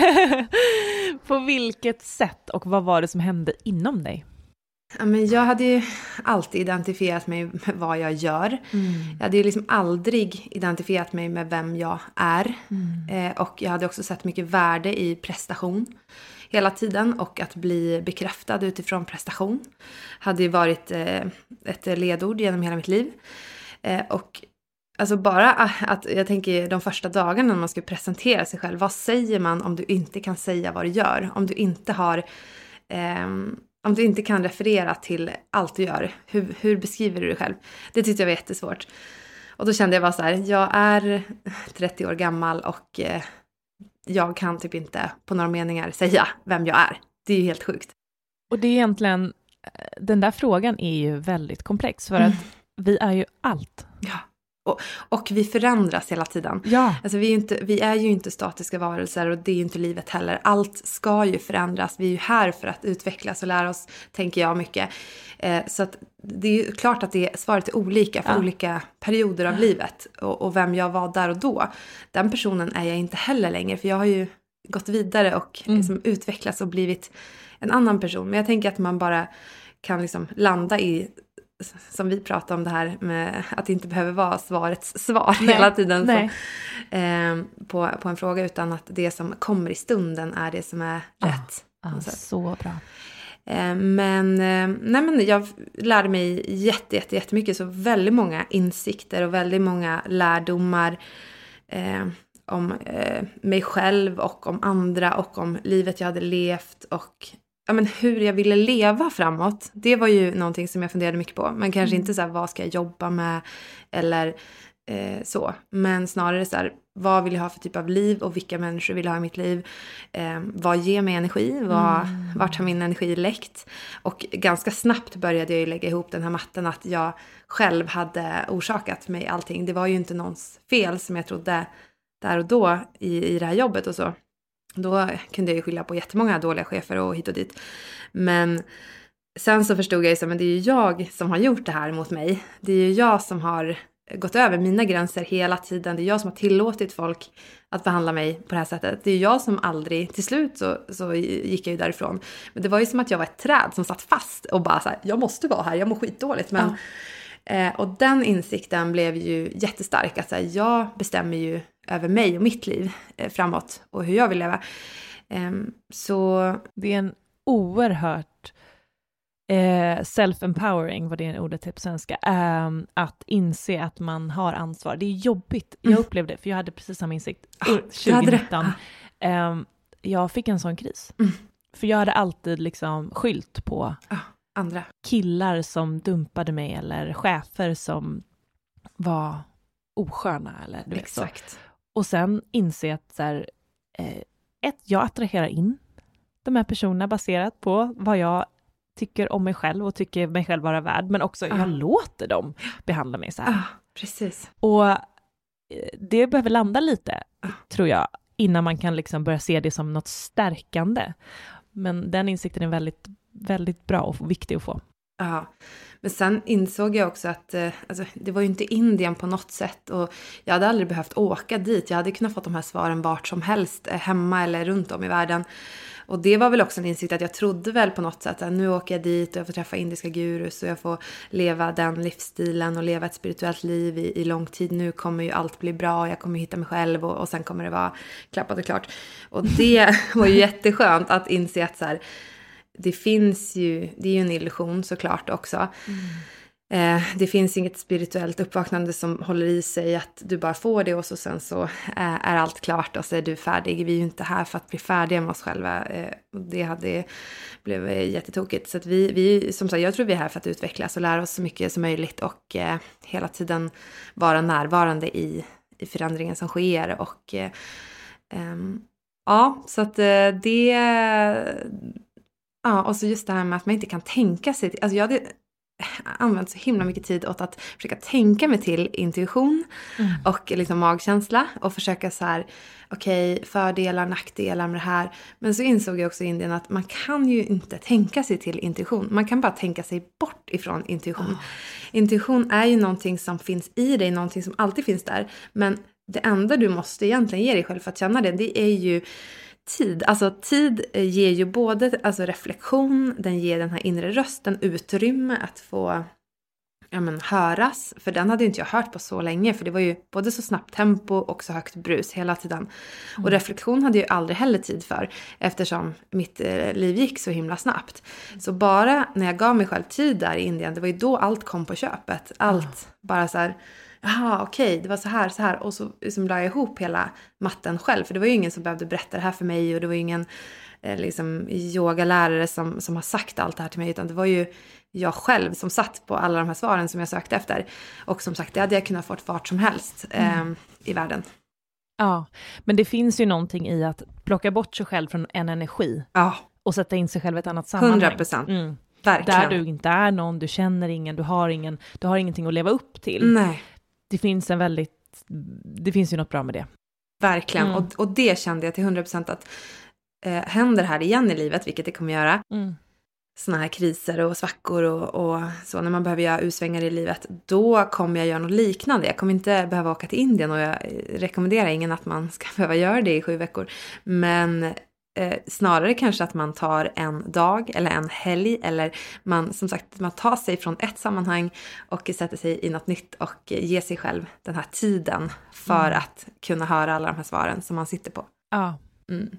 [SPEAKER 2] På vilket sätt och vad var det som hände inom dig?
[SPEAKER 3] Ja, men jag hade ju alltid identifierat mig med vad jag gör. Mm. Jag hade ju liksom aldrig identifierat mig med vem jag är. Mm. Eh, och jag hade också sett mycket värde i prestation hela tiden. Och att bli bekräftad utifrån prestation hade ju varit eh, ett ledord genom hela mitt liv. Eh, och alltså bara att jag tänker de första dagarna när man ska presentera sig själv. Vad säger man om du inte kan säga vad du gör? Om du inte har... Eh, Om du inte kan referera till allt du gör, hur, hur beskriver du dig själv? Det tyckte jag var jättesvårt. Och då kände jag bara så här, jag är trettio år gammal och eh, jag kan typ inte på några meningar säga vem jag är. Det är ju helt sjukt.
[SPEAKER 2] Och det är egentligen, den där frågan är ju väldigt komplex för mm. att vi är ju allt.
[SPEAKER 3] Ja. Och, och vi förändras hela tiden.
[SPEAKER 2] Ja.
[SPEAKER 3] Alltså vi, är inte, vi är ju inte statiska varelser och det är ju inte livet heller. Allt ska ju förändras. Vi är ju här för att utvecklas och lära oss, tänker jag mycket. Eh, så att det är ju klart att det, svaret är olika för ja. olika perioder av ja. livet. Och, och vem jag var där och då. Den personen är jag inte heller längre. För jag har ju gått vidare och mm. liksom utvecklats och blivit en annan person. Men jag tänker att man bara kan liksom landa i... Som vi pratar om det här med att det inte behöver vara svarets svar nej, hela tiden så, eh, på, på en fråga. Utan att det som kommer i stunden är det som är ah, rätt.
[SPEAKER 2] Ah, så. så bra.
[SPEAKER 3] Eh, men, eh, nej, men jag lärde mig jätte, jätte, jättemycket. Så väldigt många insikter och väldigt många lärdomar eh, om eh, mig själv och om andra. Och om livet jag hade levt och... Ja, men hur jag ville leva framåt, det var ju någonting som jag funderade mycket på. Men kanske mm. inte så här, vad ska jag jobba med eller eh, så. Men snarare så här, vad vill jag ha för typ av liv och vilka människor vill jag ha i mitt liv. Eh, vad ger mig energi, vad, mm. vart har min energi läckt. Och ganska snabbt började jag ju lägga ihop den här matten att jag själv hade orsakat mig allting. Det var ju inte någons fel som jag trodde där och då i, i det här jobbet och så. Då kunde jag ju skylla på jättemånga dåliga chefer och hit och dit. Men sen så förstod jag ju så, men det är ju jag som har gjort det här mot mig. Det är ju jag som har gått över mina gränser hela tiden. Det är jag som har tillåtit folk att behandla mig på det här sättet. Det är jag som aldrig, till slut så, så gick jag ju därifrån. Men det var ju som att jag var ett träd som satt fast och bara så här, jag måste vara här, jag mår skitdåligt. Men, ja. eh, och den insikten blev ju jättestark. Att så här, jag bestämmer ju över mig och mitt liv eh, framåt och hur jag vill leva. Eh, så
[SPEAKER 2] det är en oerhört eh, self-empowering, vad det är ordet på svenska, eh, att inse att man har ansvar. Det är jobbigt. Mm. Jag upplevde det, för jag hade precis samma insikt tjugonitton. Eh, jag fick en sån kris. Mm. För jag hade alltid liksom skylt på
[SPEAKER 3] ah, andra
[SPEAKER 2] killar som dumpade mig eller chefer som var osköna eller du vet så. Och sen inse att så här, eh, ett, jag attraherar in de här personerna baserat på vad jag tycker om mig själv och tycker mig själv vara värd. Men också, ah. jag låter dem behandla mig så här.
[SPEAKER 3] Ah, precis.
[SPEAKER 2] Och eh, det behöver landa lite, ah. tror jag, innan man kan liksom börja se det som något stärkande. Men den insikten är väldigt, väldigt bra och viktig att få.
[SPEAKER 3] Ja, men sen insåg jag också att eh, alltså, det var ju inte Indien på något sätt och jag hade aldrig behövt åka dit. Jag hade kunnat få de här svaren vart som helst, eh, hemma eller runt om i världen. Och det var väl också en insikt att jag trodde väl på något sätt att nu åker jag dit och jag får träffa indiska gurus och jag får leva den livsstilen och leva ett spirituellt liv i, i lång tid. Nu kommer ju allt bli bra och jag kommer hitta mig själv och, och sen kommer det vara klappat och klart. Och det var ju jätteskönt att inse att så här, det finns ju, det är ju en illusion såklart också. Mm. Eh, det finns inget spirituellt uppvaknande som håller i sig att du bara får det och så sen så är, är allt klart och så är du färdig. Vi är ju inte här för att bli färdiga med oss själva. Eh, och det hade blivit jättetokigt. Så att vi, vi, som sagt, jag tror vi är här för att utvecklas och lära oss så mycket som möjligt och eh, hela tiden vara närvarande i, i förändringen som sker och eh, Um, ja, så att uh, det... Ja, och så just det här med att man inte kan tänka sig till... Alltså jag hade använt så himla mycket tid åt att försöka tänka mig till intuition mm. och liksom magkänsla. Och försöka så här, okej, okay, fördelar, nackdelar med det här. Men så insåg jag också i Indien att man kan ju inte tänka sig till intuition. Man kan bara tänka sig bort ifrån intuition. Oh. Intuition är ju någonting som finns i dig, någonting som alltid finns där. Men det enda du måste egentligen ge dig själv för att känna det, det är ju tid. Alltså tid ger ju både alltså reflektion, den ger den här inre rösten utrymme att få ja, men, höras. För den hade inte jag hört på så länge, för det var ju både så snabbt tempo och så högt brus hela tiden. Mm. Och reflektion hade jag aldrig heller tid för, eftersom mitt eh, liv gick så himla snabbt. Mm. Så bara när jag gav mig själv tid där i Indien, det var ju då allt kom på köpet. Allt mm. bara så här... Jaha, okej, okay, det var så här, så här. Och så liksom la jag ihop hela matten själv. För det var ju ingen som behövde berätta det här för mig. Och det var ju ingen eh, liksom, yogalärare som, som har sagt allt det här till mig. Utan det var ju jag själv som satt på alla de här svaren som jag sökte efter. Och som sagt, det hade jag kunnat få vart som helst eh, mm. i världen.
[SPEAKER 2] Ja, men det finns ju någonting i att plocka bort sig själv från en energi.
[SPEAKER 3] Ja.
[SPEAKER 2] Och sätta in sig själv i ett annat sammanhang.
[SPEAKER 3] hundra procent. Mm. Verkligen.
[SPEAKER 2] Där du inte är någon, du känner ingen, du har ingen, du har ingenting att leva upp till.
[SPEAKER 3] Nej.
[SPEAKER 2] Det finns en väldigt, det finns ju något bra med det.
[SPEAKER 3] Verkligen, mm. och, och det kände jag till hundra procent att eh, händer här igen i livet, vilket det kommer göra. Mm. Såna här kriser och svackor och, och så, när man behöver göra utsvängar i livet, då kommer jag göra något liknande. Jag kommer inte behöva åka till Indien, och jag rekommenderar ingen att man ska behöva göra det i sju veckor. Men Eh, snarare kanske att man tar en dag eller en helg, eller man som sagt man tar sig från ett sammanhang och sätter sig i något nytt och ger sig själv den här tiden för mm. att kunna höra alla de här svaren som man sitter på.
[SPEAKER 2] Ja,
[SPEAKER 3] mm.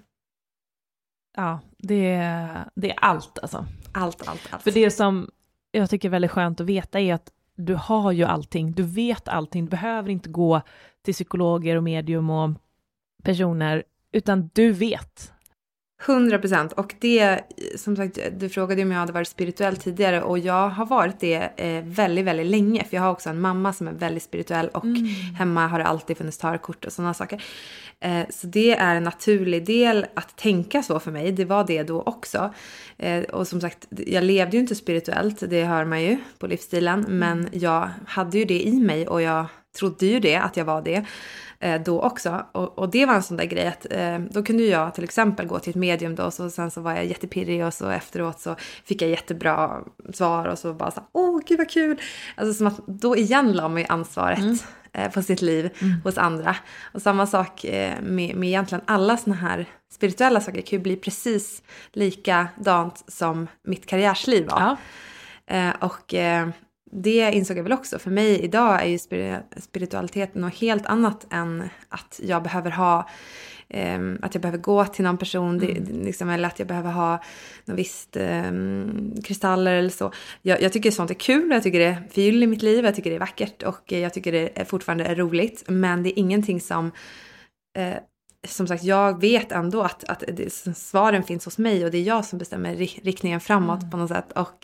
[SPEAKER 2] ja det, det är allt alltså.
[SPEAKER 3] Allt, allt, allt.
[SPEAKER 2] För det som jag tycker är väldigt skönt att veta är att du har ju allting, du vet allting, du behöver inte gå till psykologer och medium och personer, utan du vet.
[SPEAKER 3] hundra procent. Och det, som sagt, du frågade om jag hade varit spirituell tidigare, och jag har varit det eh, väldigt, väldigt länge. För jag har också en mamma som är väldigt spirituell, och mm. hemma har det alltid funnits tarokort och sådana saker. Eh, så det är en naturlig del att tänka så för mig. Det var det då också. Eh, och som sagt, jag levde ju inte spirituellt, det hör man ju på livsstilen. Men jag hade ju det i mig, och jag trodde ju det, att jag var det. Då också, och, och det var en sån där grej att eh, då kunde jag till exempel gå till ett medium då, och så, sen så var jag jättepirrig, och så efteråt så fick jag jättebra svar, och så bara så, åh gud vad kul, alltså som att då igen la man ju ansvaret mm. eh, på sitt liv mm. hos andra. Och samma sak eh, med, med egentligen alla såna här spirituella saker kan ju bli precis likadant som mitt karriärsliv var.
[SPEAKER 2] Ja.
[SPEAKER 3] eh, och eh, det insåg jag väl också. För mig idag är ju spiritualitet något helt annat än att jag behöver ha eh, att jag behöver gå till någon person mm. det, liksom, eller att jag behöver ha något visst eh, kristaller eller så. Jag, jag tycker sånt är kul, jag tycker det förgyller mitt liv, jag tycker det är vackert, och jag tycker det är fortfarande är roligt, men det är ingenting som eh, som sagt, jag vet ändå att, att det, svaren finns hos mig, och det är jag som bestämmer riktningen framåt mm. på något sätt. Och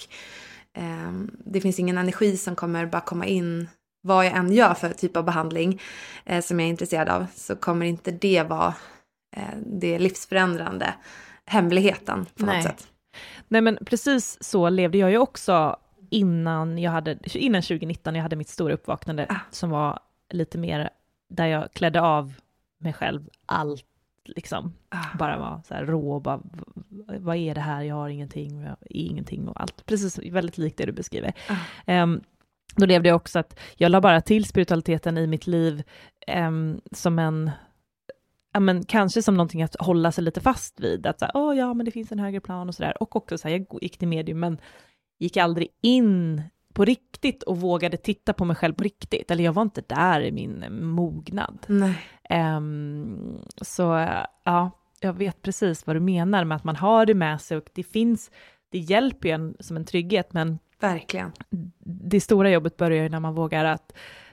[SPEAKER 3] det finns ingen energi som kommer bara komma in vad jag än gör för typ av behandling eh, som jag är intresserad av, så kommer inte det vara eh, det livsförändrande hemligheten på
[SPEAKER 2] Nej.
[SPEAKER 3] något sätt.
[SPEAKER 2] Nej, men precis så levde jag ju också innan jag hade innan tjugonitton, jag hade mitt stora uppvaknande ah. som var lite mer där jag klädde av mig själv allt liksom, ah. bara var så här rå och bara, vad är det här, jag har ingenting, jag är ingenting och allt, precis väldigt likt det du beskriver. Ah. Um, då levde jag också att jag la bara till spiritualiteten i mitt liv um, som en, ja men kanske som någonting att hålla sig lite fast vid, att så här, åh ja men det finns en högre plan och sådär, och också så här, jag gick till medium men gick aldrig in på riktigt och vågade titta på mig själv på riktigt. Eller jag var inte där i min mognad.
[SPEAKER 3] Nej.
[SPEAKER 2] Um, så ja, jag vet precis vad du menar med att man har det med sig, och det finns, det hjälper ju en som en trygghet, men
[SPEAKER 3] verkligen.
[SPEAKER 2] Det stora jobbet börjar ju när man vågar att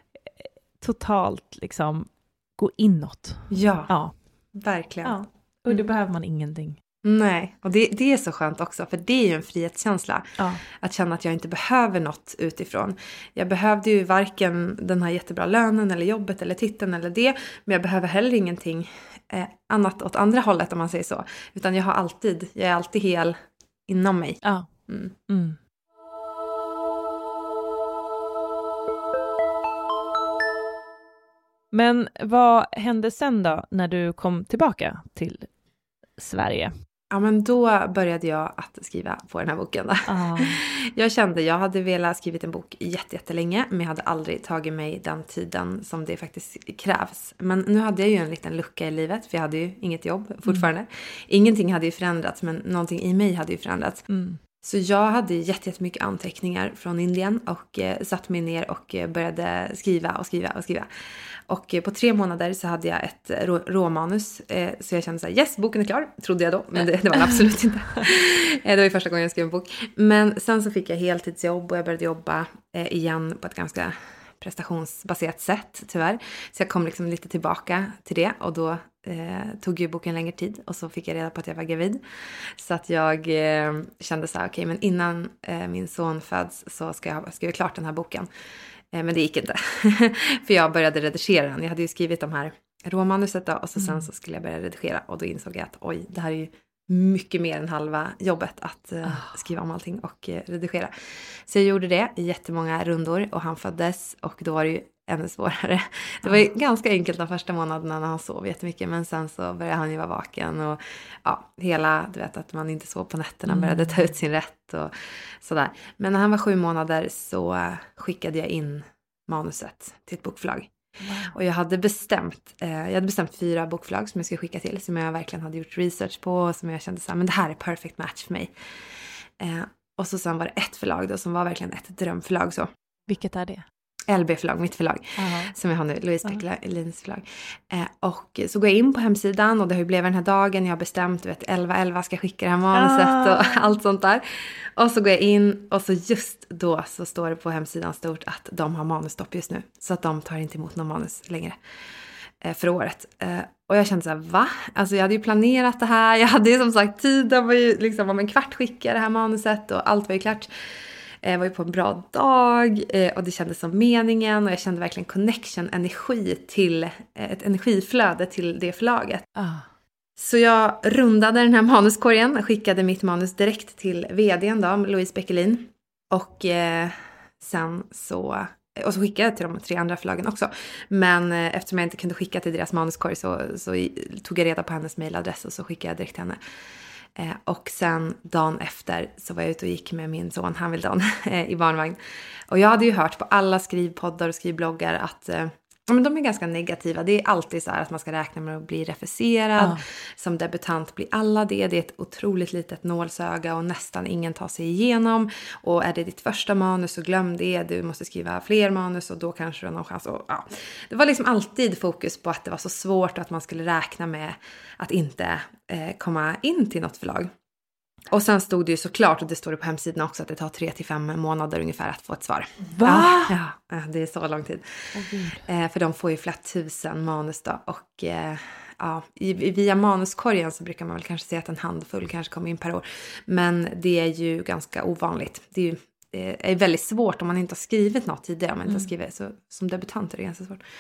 [SPEAKER 2] totalt liksom gå inåt.
[SPEAKER 3] Ja,
[SPEAKER 2] ja.
[SPEAKER 3] verkligen.
[SPEAKER 2] Ja. Och då mm. behöver man ingenting.
[SPEAKER 3] Nej, och det, det är så skönt också, för det är ju en frihetskänsla.
[SPEAKER 2] Ja.
[SPEAKER 3] Att känna att jag inte behöver något utifrån. Jag behövde ju varken den här jättebra lönen eller jobbet eller titeln eller det. Men jag behöver heller ingenting eh, annat åt andra hållet, om man säger så. Utan jag har alltid, jag är alltid hel inom mig.
[SPEAKER 2] Ja.
[SPEAKER 3] Mm.
[SPEAKER 2] Mm. Men vad hände sen då när du kom tillbaka till Sverige?
[SPEAKER 3] Ja, men då började jag att skriva på den här boken.
[SPEAKER 2] Ah.
[SPEAKER 3] Jag kände, jag hade velat skrivit en bok jätte, jättelänge, men jag hade aldrig tagit mig den tiden som det faktiskt krävs. Men nu hade jag ju en liten lucka i livet, för jag hade ju inget jobb fortfarande. Mm. Ingenting hade ju förändrats, men någonting i mig hade ju förändrats. Mm. Så jag hade jättemycket anteckningar från Indien och eh, satt mig ner och eh, började skriva och skriva och skriva. Och eh, på tre månader så hade jag ett rå- råmanus. Eh, så jag kände så här, yes, boken är klar, trodde jag då. Men det, det var absolut inte. eh, det var ju första gången jag skrev en bok. Men sen så fick jag heltidsjobb och jag började jobba eh, igen på ett ganska prestationsbaserat sätt, tyvärr. Så jag kom liksom lite tillbaka till det, och då eh, tog ju boken längre tid, och så fick jag reda på att jag var gravid. Så att jag eh, kände så här, okej, okay, men innan eh, min son föds så ska jag skriva klart den här boken. Eh, men det gick inte, för jag började redigera den. Jag hade ju skrivit de här råmanuset då, och så sen mm. så skulle jag börja redigera, och då insåg jag att oj, det här är ju mycket mer än halva jobbet att eh, oh. skriva om allting och eh, redigera. Så jag gjorde det i jättemånga rundor, och han föddes, och då var det ju ännu svårare. Det var ju oh. ganska enkelt de första månaderna när han sov jättemycket, men sen så började han ju vara vaken, och ja, hela, du vet, att man inte sov på nätterna, började mm. ta ut sin rätt och sådär. Men när han var sju månader så skickade jag in manuset till ett bokförlag. Wow. Och jag hade bestämt eh, jag hade bestämt fyra bokförlag som jag skulle skicka till, som jag verkligen hade gjort research på, som jag kände så här, men det här är perfect match för mig. Eh, och så sen var det ett förlag då som var verkligen ett drömförlag så.
[SPEAKER 2] Vilket är det?
[SPEAKER 3] L B-förlag, mitt förlag, uh-huh. som jag har nu, Louise Bäckelins förlag. Eh, och så går jag in på hemsidan, och det har ju blivit den här dagen, jag har bestämt, du vet, elva elva ska skicka det här manuset uh-huh. och allt sånt där. Och så går jag in, och så just då så står det på hemsidan stort att de har manusstopp just nu. Så att de tar inte emot någon manus längre eh, för året. Eh, och jag kände så här, va? Alltså jag hade ju planerat det här, jag hade ju som sagt tiden var ju liksom om en kvart skicka det här manuset, och allt var ju klart. Jag var ju på en bra dag, och det kändes som meningen, och jag kände verkligen connection, energi till ett energiflöde till det förlaget. Ah. Så jag rundade den här manuskorgen och skickade mitt manus direkt till vdn då, Louise Bäckelin. Och eh, sen så, och så skickade jag till de tre andra förlagen också. Men eh, eftersom jag inte kunde skicka till deras manuskorg så, så tog jag reda på hennes mailadress, och så skickade jag direkt till henne. Eh, och sen dagen efter så var jag ute och gick med min son Hamilton eh, i barnvagn. Och jag hade ju hört på alla skrivpoddar och skrivbloggar att eh, ja, men de är ganska negativa. Det är alltid så här att man ska räkna med att bli refuserad. Ja. Som debutant blir alla det. Det är ett otroligt litet nålsöga, och nästan ingen tar sig igenom. Och är det ditt första manus så glöm det. Du måste skriva fler manus, och då kanske du har någon chans. Och, ja. Det var liksom alltid fokus på att det var så svårt, och att man skulle räkna med att inte eh, komma in till något förlag. Och sen stod det ju såklart, och det står det på hemsidan också, att det tar tre till fem månader ungefär att få ett svar.
[SPEAKER 2] Va?
[SPEAKER 3] Ja, ja, det är så lång tid. Oh, eh, för de får ju flera tusen manus då. Och eh, ja, via manuskorgen så brukar man väl kanske säga att en handfull kanske kommer in per år. Men det är ju ganska ovanligt. Det är ju eh, är väldigt svårt om man inte har skrivit något tidigare. Om man inte har skrivit, så som debutant är det ganska svårt.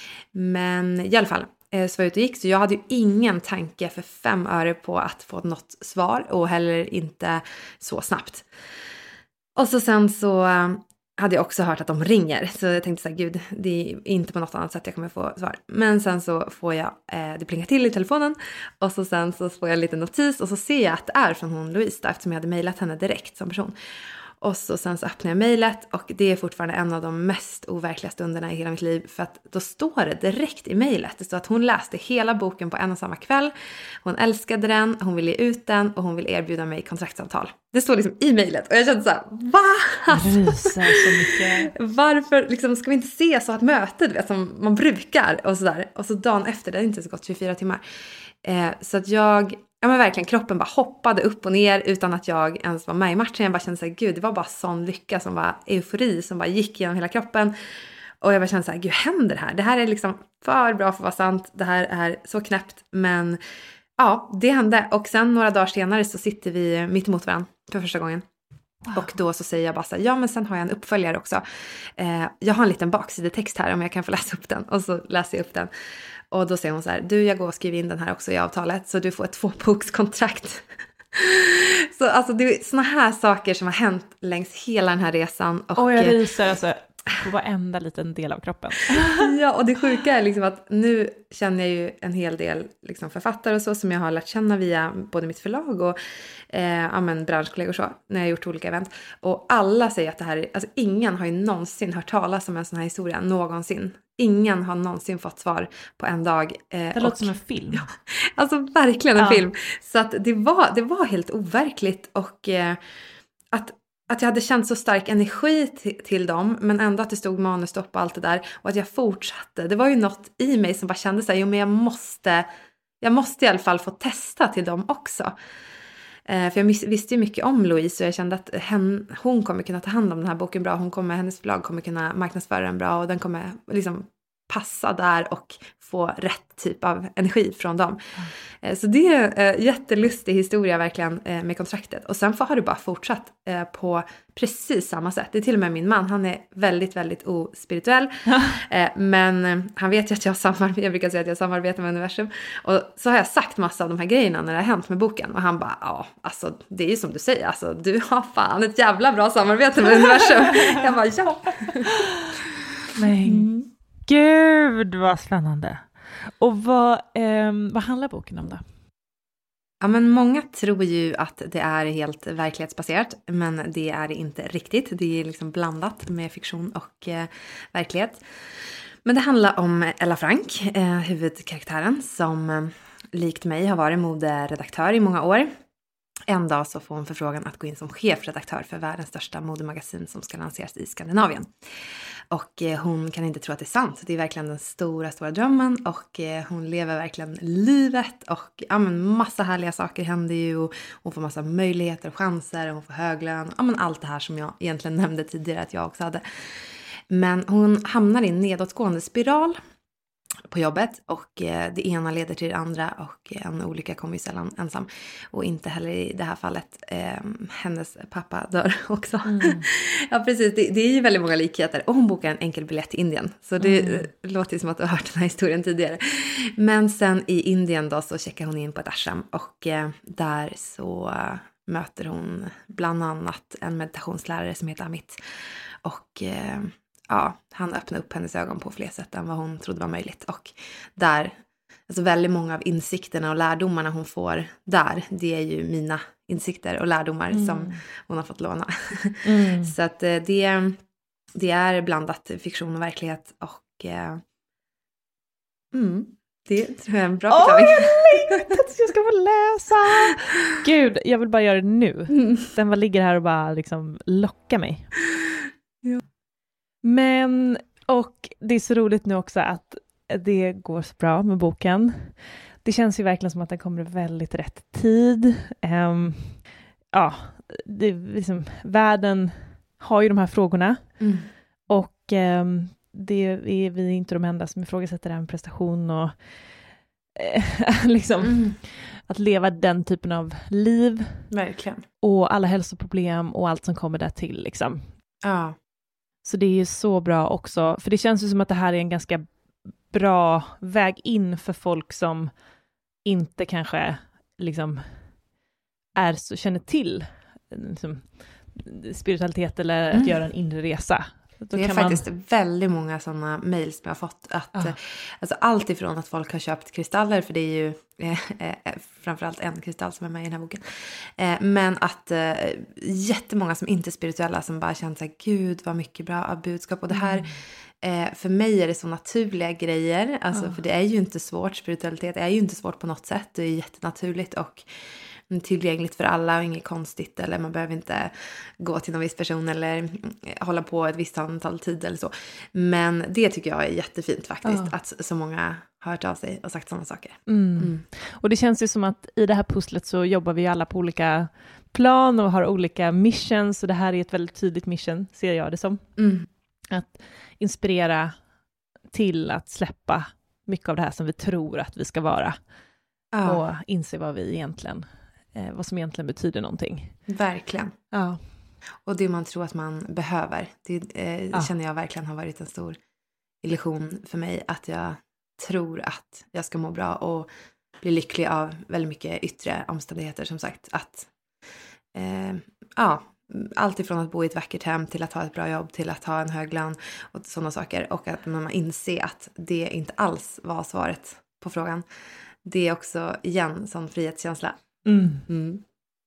[SPEAKER 3] Men i alla fall, så var jag ute och gick, så jag hade ju ingen tanke för fem öre på att få något svar, och heller inte så snabbt. Och så sen så hade jag också hört att de ringer, så jag tänkte så här, gud, det är inte på något annat sätt jag kommer få svar. Men sen så får jag, eh, det plingar till i telefonen, och så sen så får jag en liten notis, och så ser jag att det är från hon Louise, eftersom jag hade mejlat henne direkt som person. Och så sen så öppnar jag mejlet, och det är fortfarande en av de mest overkliga stunderna i hela mitt liv. För att då står det direkt i mejlet. Det står att hon läste hela boken på en och samma kväll. Hon älskade den, hon ville ge ut den, och hon vill erbjuda mig kontraktsavtal. Det står liksom i mejlet, och jag kände så här, va?
[SPEAKER 2] Ryser så mycket.
[SPEAKER 3] Varför liksom, ska vi inte se så att mötet, vet, som man brukar och sådär. Och så dagen efter, det är inte så gått tjugofyra timmar. Eh, så att jag... Ja men verkligen, kroppen bara hoppade upp och ner utan att jag ens var med i matchen. Jag bara kände så här, gud, det var bara sån lycka, som var eufori som bara gick genom hela kroppen. Och jag bara kände så här, gud, händer det här? Det här är liksom för bra för att vara sant. Det här är så knäppt, men ja, det hände. Och sen några dagar senare så sitter vi mitt emot varandra för första gången. Wow. Och då så säger jag bara så här, ja men sen har jag en uppföljare också. Eh, jag har en liten baksidetext här om jag kan få läsa upp den. Och så läser jag upp den. Och då säger hon så här, du jag går och skriver in den här också i avtalet. Så du får ett tvåbokskontrakt. Så alltså det är såna här saker som har hänt längs hela den här resan. Och,
[SPEAKER 2] och jag ryser alltså på varenda liten del av kroppen.
[SPEAKER 3] Ja, och det sjuka är liksom att nu känner jag ju en hel del liksom författare och så som jag har lärt känna via både mitt förlag och eh, ja, men branschkollegor så, när jag har gjort olika event. Och alla säger att det här är, alltså ingen har ju någonsin hört talas om en sån här historia, någonsin. Ingen har någonsin fått svar på en dag. Eh,
[SPEAKER 2] det
[SPEAKER 3] och,
[SPEAKER 2] låter som en film.
[SPEAKER 3] Ja, alltså verkligen en
[SPEAKER 2] ja.
[SPEAKER 3] film. Så att det var, det var helt overkligt och eh, att Att jag hade känt så stark energi t- till dem. Men ändå att det stod manusstopp och allt det där. Och att jag fortsatte. Det var ju något i mig som bara kände så här. Jo men jag måste. Jag måste i alla fall få testa till dem också. Eh, för jag mis- visste ju mycket om Louise. Och jag kände att hen, hon kommer kunna ta hand om den här boken bra. Hon kommer, hennes förlag kommer kunna marknadsföra den bra. Och den kommer liksom passa där och få rätt typ av energi från dem. Mm. Så det är en jättelustig historia verkligen med kontraktet. Och sen har det bara fortsatt på precis samma sätt. Det är till och med min man, han är väldigt, väldigt ospirituell. Men han vet ju att jag samarbetar, jag brukar säga att jag samarbetar med universum. Och så har jag sagt massa av de här grejerna när det har hänt med boken. Och han bara, ja, alltså det är ju som du säger. Alltså du har fan ett jävla bra samarbete med universum. Jag bara, ja.
[SPEAKER 2] Men mm. Gud vad spännande. Och vad, eh, vad handlar boken om då?
[SPEAKER 3] Ja, men många tror ju att det är helt verklighetsbaserat, men det är det inte riktigt. Det är liksom blandat med fiktion och eh, verklighet. Men det handlar om Ella Frank, eh, huvudkaraktären, som eh, likt mig har varit moderedaktör i många år. En dag så får hon förfrågan att gå in som chefredaktör för världens största modemagasin som ska lanseras i Skandinavien. Och eh, hon kan inte tro att det är sant. Det är verkligen den stora, stora drömmen. Och eh, hon lever verkligen livet. Och ja, men massa härliga saker händer ju. Och hon får massa möjligheter och chanser. Och hon får hög lön. Ja, men allt det här som jag egentligen nämnde tidigare att jag också hade. Men hon hamnar i en nedåtgående spiral på jobbet. Och eh, det ena leder till det andra. Och en olycka kommer ju sällan ensam. Och inte heller i det här fallet. Eh, hennes pappa dör också. Mm. Ja, precis. Det, det är ju väldigt många likheter. Och hon bokar en enkel biljett till Indien. Så det mm. låter som att du har hört den här historien tidigare. Men sen i Indien då så checkar hon in på ett ashram. Och eh, där så eh, möter hon bland annat en meditationslärare som heter Amit. Och eh, ja, han öppnade upp hennes ögon på fler sätt än vad hon trodde var möjligt. Och där, alltså väldigt många av insikterna och lärdomarna hon får där, det är ju mina insikter och lärdomar mm. som hon har fått låna. Mm. Så att det, det är blandat fiktion och verklighet. Och eh, mm, det tror jag är en bra förklaring.
[SPEAKER 2] Åh, jag längtar att jag ska få läsa! Gud, jag vill bara göra det nu. Mm. Den bara ligger här och bara liksom lockar mig. Ja. Men, och det är så roligt nu också att det går så bra med boken. Det känns ju verkligen som att den kommer i väldigt rätt tid. Um, ja, det är liksom, världen har ju de här frågorna. Mm. Och um, det är, vi är inte de enda som ifrågasätter det här med prestation och eh, liksom mm. att leva den typen av liv.
[SPEAKER 3] Verkligen.
[SPEAKER 2] Och alla hälsoproblem och allt som kommer där till liksom.
[SPEAKER 3] Ja.
[SPEAKER 2] Så det är ju så bra också. För det känns ju som att det här är en ganska bra väg in för folk som inte kanske liksom är så, känner till liksom, spiritualitet eller mm. att göra en inre resa. Då
[SPEAKER 3] det är
[SPEAKER 2] kan
[SPEAKER 3] faktiskt
[SPEAKER 2] man...
[SPEAKER 3] väldigt många sådana mejl som jag har fått. Att, ah. alltså allt ifrån att folk har köpt kristaller, för det är ju eh, eh, framförallt en kristall som är med i den här boken. Eh, men att eh, jättemånga som inte är spirituella som bara känner sig, gud vad mycket bra budskap. Och det här, mm. eh, för mig är det så naturliga grejer. Alltså, ah. För det är ju inte svårt, spiritualitet är ju inte svårt på något sätt. Det är jättenaturligt och tillgängligt för alla och inget konstigt, eller man behöver inte gå till någon viss person eller hålla på ett visst antal tid eller så. Men det tycker jag är jättefint faktiskt, oh. att så många har hört av sig och sagt sådana saker.
[SPEAKER 2] Mm. Mm. Och det känns ju som att i det här pusslet så jobbar vi alla på olika plan och har olika missions, och det här är ett väldigt tydligt mission, ser jag det som. Mm. Att inspirera till att släppa mycket av det här som vi tror att vi ska vara.
[SPEAKER 3] Ja.
[SPEAKER 2] Och inse vad vi egentligen, eh, vad som egentligen betyder någonting.
[SPEAKER 3] Verkligen.
[SPEAKER 2] Ja.
[SPEAKER 3] Och det man tror att man behöver. Det eh,
[SPEAKER 2] Ja.
[SPEAKER 3] känner jag verkligen har varit en stor illusion för mig. Att jag tror att jag ska må bra och bli lycklig av väldigt mycket yttre omständigheter. Som sagt, att eh, ja, allt ifrån att bo i ett vackert hem till att ha ett bra jobb till att ha en hög lön och sådana saker. Och att man inser att det inte alls var svaret på frågan. Det är också igen sån frihetskänsla.
[SPEAKER 2] Mm.
[SPEAKER 3] Mm.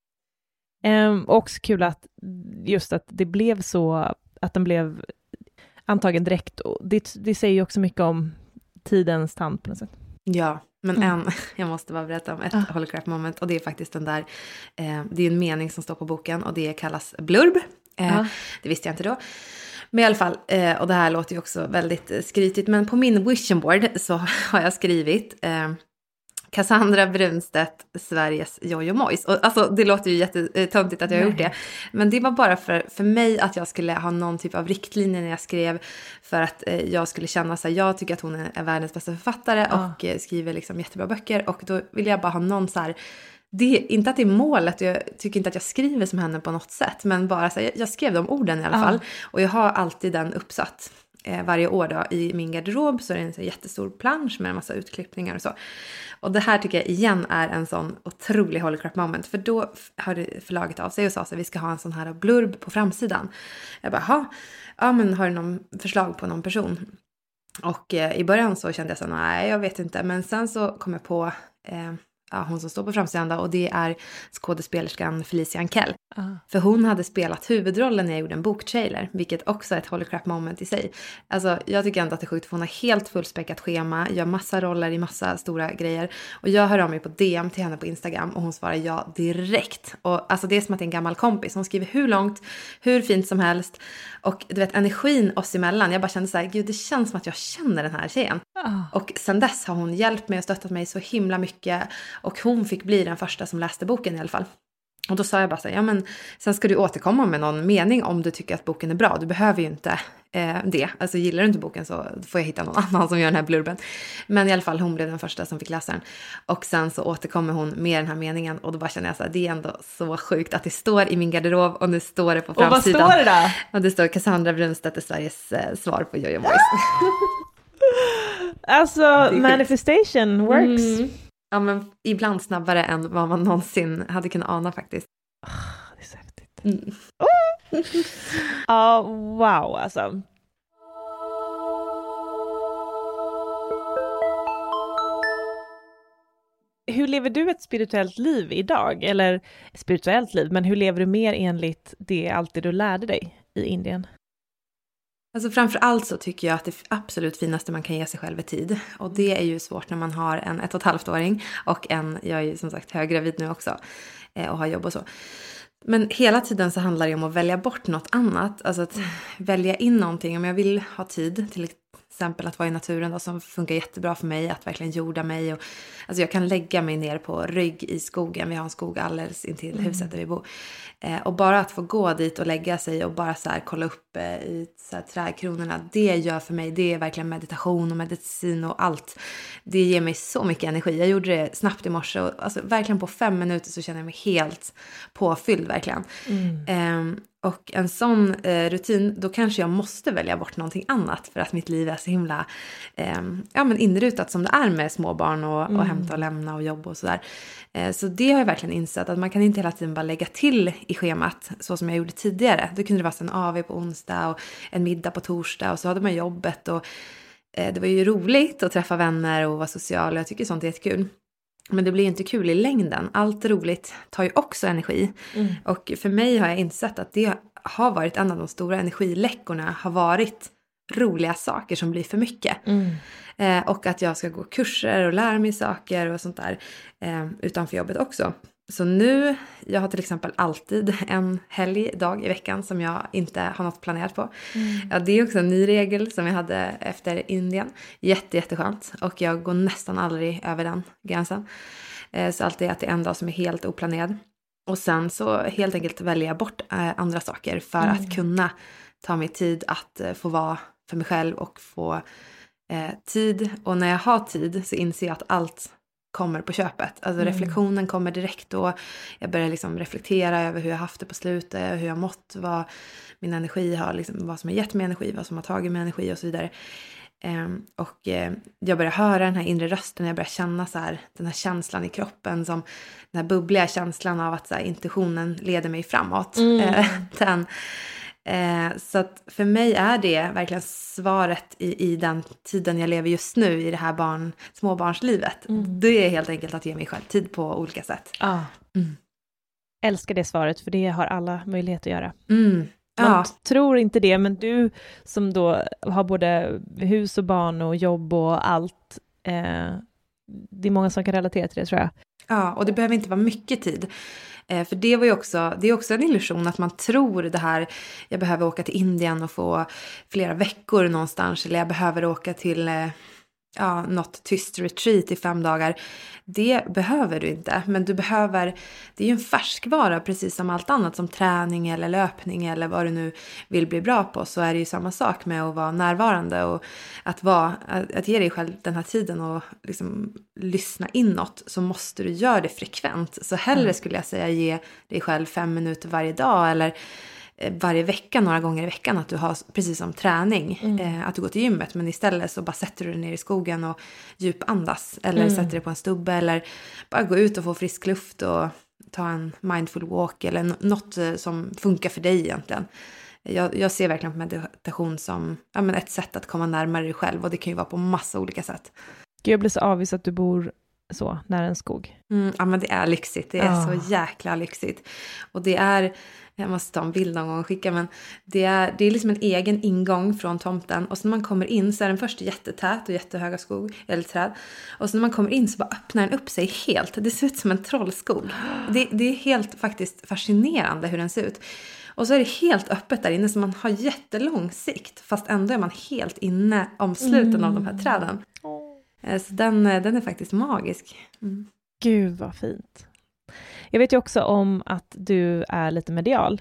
[SPEAKER 2] Um, och också kul att just att det blev så, att den blev antagen direkt. Och det, det säger ju också mycket om tidens tand på något sätt.
[SPEAKER 3] Ja, men
[SPEAKER 2] Mm.
[SPEAKER 3] en, jag måste bara berätta om ett
[SPEAKER 2] Ah.
[SPEAKER 3] Holy Crap moment. Och det är faktiskt den där, eh, det är en mening som står på boken och det kallas blurb. Eh,
[SPEAKER 2] Ah.
[SPEAKER 3] Det visste jag inte då. Men i alla fall, eh, och det här låter ju också väldigt eh, skrytigt. Men på min vision board så har jag skrivit eh, Cassandra Brunstedt, Sveriges Jojo Mois. Och alltså det låter ju jättetöntigt att jag har
[SPEAKER 2] Nej.
[SPEAKER 3] gjort det. Men det var bara för, för mig att jag skulle ha någon typ av riktlinje när jag skrev. För att eh, jag skulle känna så här, jag tycker att hon är, är världens bästa författare.
[SPEAKER 2] Ja.
[SPEAKER 3] Och eh, skriver liksom jättebra böcker. Och då vill jag bara ha någon så här, det är inte att det är målet, jag tycker inte att jag skriver som henne på något sätt. Men bara så här, jag, jag skrev de orden i alla
[SPEAKER 2] Ja.
[SPEAKER 3] fall. Och jag har alltid den uppsatt. Eh, varje år då i min garderob så är det en så jättestor plansch med en massa utklippningar och så. Och det här tycker jag igen är en sån otrolig Holy Crap moment. För då hörde förlaget av sig och sa så att vi ska ha en sån här blurb på framsidan. Jag bara, ha, ja men har du någon förslag på någon person? Och eh, i början så kände jag så nej jag vet inte. Men sen så kom jag på eh, ja, hon som står på framsidan då, och det är skådespelerskan Felicia Ankell.
[SPEAKER 2] Ah.
[SPEAKER 3] För hon hade spelat huvudrollen när jag gjorde en boktrailer, vilket också är ett Holy Crap moment i sig. Alltså jag tycker ändå att det är sjukt, för hon har helt fullspäckat schema, gör massa roller i massa stora grejer. Och jag hör av mig på D M till henne på Instagram och hon svarar ja direkt. Och alltså det är som att det är en gammal kompis. Hon skriver hur långt, hur fint som helst. Och du vet energin oss emellan, jag bara kände så här, gud det känns som att jag känner den här tjejen.
[SPEAKER 2] Ah.
[SPEAKER 3] Och sen dess har hon hjälpt mig och stöttat mig så himla mycket. Och hon fick bli den första som läste boken i alla fall. Och då sa jag bara så här, ja men sen ska du återkomma med någon mening om du tycker att boken är bra. Du behöver ju inte eh, det. Alltså gillar du inte boken så får jag hitta någon annan som gör den här blurben. Men i alla fall hon blev den första som fick läsa den. Och sen så återkommer hon med den här meningen. Och då bara känner jag så här, det är ändå så sjukt att det står i min garderob och nu står det på framsidan.
[SPEAKER 2] Och vad står det då?
[SPEAKER 3] Och det står Cassandra Brunstedt är Sveriges eh, svar på Jojo Mois.
[SPEAKER 2] Alltså,
[SPEAKER 3] sjukt.
[SPEAKER 2] manifestation works.
[SPEAKER 3] Mm. Ja, men ibland snabbare än vad man någonsin hade kunnat ana faktiskt.
[SPEAKER 2] Ah, det är så häftigt.
[SPEAKER 3] Mm.
[SPEAKER 2] Ja, wow alltså. Hur lever du ett spirituellt liv idag? Eller spirituellt liv, men hur lever du mer enligt det alltid du lärde dig i Indien?
[SPEAKER 3] Alltså framför allt så tycker jag att det absolut finaste man kan ge sig själv är tid. Och det är ju svårt när man har en ett och ett halvt åring och en, jag är ju som sagt höggravid nu också och har jobb och så. Men hela tiden så handlar det om att välja bort något annat. Alltså att välja in någonting. Om jag vill ha tid till exempel att vara i naturen då, som funkar jättebra för mig. Att verkligen jorda mig. Och, alltså jag kan lägga mig ner på rygg i skogen. Vi har en skog alldeles intill huset där vi bor. Eh, och bara att få gå dit och lägga sig och bara så här kolla upp eh, i så här trädkronorna. Det gör för mig, det är verkligen meditation och medicin och allt. Det ger mig så mycket energi. Jag gjorde det snabbt i morse. Och, alltså verkligen på fem minuter så känner jag mig helt påfylld verkligen. Mm. Eh, och en sån eh, rutin, då kanske jag måste välja bort någonting annat. För att mitt liv är så himla eh, ja, men inrutat som det är med småbarn och, mm. och hämta och lämna och jobb och sådär. Eh, så det har jag verkligen insett. Att man kan inte hela tiden bara lägga till i schemat så som jag gjorde tidigare. Då kunde det vara en A V på onsdag och en middag på torsdag. Och så hade man jobbet och eh, det var ju roligt att träffa vänner och vara social. Jag tycker sånt är jättekul. Men det blir inte kul i längden. Allt roligt tar ju också energi. Mm. Och för mig har jag insett att det har varit en av de stora energiläckorna. Har varit roliga saker som blir för mycket. Mm. Eh, och att jag ska gå kurser och lära mig saker och sånt där. Eh, utanför jobbet också. Så nu, jag har till exempel alltid en helgdag i veckan som jag inte har något planerat på. Mm. Ja, det är också en ny regel som jag hade efter Indien. Jätte, jätteskönt. Och jag går nästan aldrig över den gränsen. Eh, så alltid att det är en dag som är helt oplanerad. Och sen så helt enkelt välja jag bort eh, andra saker för mm. att kunna ta mig tid att eh, få vara för mig själv och få eh, tid. Och när jag har tid så inser jag att allt kommer på köpet. Alltså mm. reflektionen kommer direkt då. Jag börjar liksom reflektera över hur jag haft det på slutet, hur jag mått, vad min energi har, liksom, vad som har gett mig energi, vad som har tagit mig energi och så vidare. Um, och uh, jag börjar höra den här inre rösten, jag börjar känna så här, den här känslan i kroppen, som den här bubbliga känslan av att så här, intuitionen leder mig framåt. Mm. Uh, den, uh, så att för mig är det verkligen svaret i, i den tiden jag lever just nu, i det här barn, småbarnslivet. Mm. Det är helt enkelt att ge mig själv tid på olika sätt.
[SPEAKER 2] Ah.
[SPEAKER 3] Mm.
[SPEAKER 2] Älskar det svaret, för det har alla möjlighet att göra.
[SPEAKER 3] Mm.
[SPEAKER 2] Man
[SPEAKER 3] ja.
[SPEAKER 2] tror inte det, men du som då har både hus och barn och jobb och allt, eh, det är många som kan relatera till det, tror jag.
[SPEAKER 3] Ja, och det behöver inte vara mycket tid. Eh, för det var ju också, det är också en illusion att man tror det här, jag behöver åka till Indien och få flera veckor någonstans, eller jag behöver åka till eh, ja, något tyst retreat i fem dagar. Det behöver du inte, men du behöver, det är ju en färskvara precis som allt annat, som träning eller löpning eller vad du nu vill bli bra på, så är det ju samma sak med att vara närvarande och att, vara, att, att ge dig själv den här tiden och liksom lyssna inåt, så måste du göra det frekvent. Så hellre mm. skulle jag säga ge dig själv fem minuter varje dag eller varje vecka, några gånger i veckan, att du har precis som träning, mm. eh, att du går till gymmet, men istället så bara sätter du dig ner i skogen och djupandas, eller mm. sätter dig på en stubbe, eller bara gå ut och få frisk luft och ta en mindful walk, eller n- något eh, som funkar för dig egentligen. Jag, jag ser verkligen på meditation som ja, men ett sätt att komma närmare dig själv, och det kan ju vara på massa olika sätt.
[SPEAKER 2] Gud, jag blir så avis att du bor så nära en skog.
[SPEAKER 3] Mm, ja, men det är lyxigt, det är oh. så jäkla lyxigt, och det är, jag måste ta en bild någon gång och skicka, men det är, det är liksom en egen ingång från tomten, och så när man kommer in så är den först jättetät och jättehöga skog, eller träd, och så när man kommer in så bara öppnar den upp sig helt, det ser ut som en trollskog. Det, det är helt faktiskt fascinerande hur den ser ut, och så är det helt öppet där inne, så man har jättelång sikt, fast ändå är man helt inne omsluten mm. av de här träden. Så den, den är faktiskt magisk. Mm.
[SPEAKER 2] Gud vad fint. Jag vet ju också om att du är lite medial.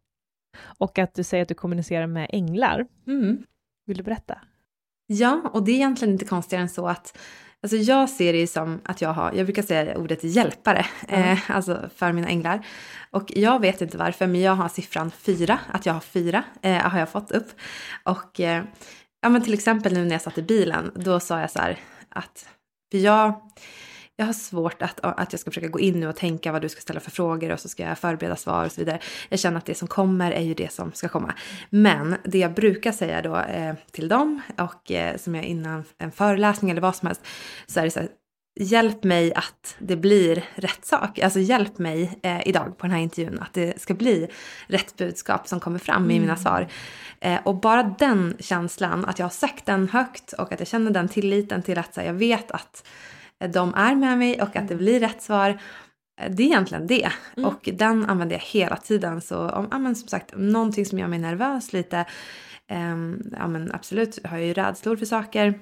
[SPEAKER 2] Och att du säger att du kommunicerar med änglar.
[SPEAKER 3] Mm.
[SPEAKER 2] Vill du berätta?
[SPEAKER 3] Ja, och det är egentligen inte konstigare än så att, alltså jag ser det som att jag har, jag brukar säga ordet hjälpare, mm. eh, alltså för mina änglar. Och jag vet inte varför, men jag har siffran fyra, att jag har fyra, eh, har jag fått upp. Och eh, ja, men till exempel nu när jag satt i bilen, då sa jag så här, att för jag, jag har svårt att, att jag ska försöka gå in nu och tänka vad du ska ställa för frågor, och så ska jag förbereda svar och så vidare. Jag känner att det som kommer är ju det som ska komma. Men det jag brukar säga då eh, till dem, och eh, som jag innan en föreläsning eller vad som helst, så är det så här: hjälp mig att det blir rätt sak. Alltså hjälp mig eh, idag på den här intervjun att det ska bli rätt budskap som kommer fram mm. i mina svar. Eh, och bara den känslan, att jag har sagt den högt och att jag känner den tilliten till att så här, jag vet att eh, de är med mig och att det blir rätt svar. Eh, det är egentligen det. Mm. Och den använder jag hela tiden. Så om, ja, men som sagt, någonting som gör mig nervös lite. Eh, ja men absolut, jag har ju rädslor för saker.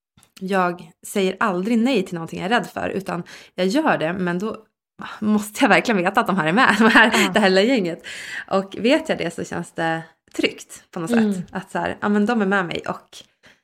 [SPEAKER 3] Jag säger aldrig nej till någonting jag är rädd för, utan jag gör det, men då måste jag verkligen veta att de här är med, de här, ja. det här lilla gänget. Och vet jag det så känns det tryggt på något mm. sätt. Att så här, ja men de är med mig, och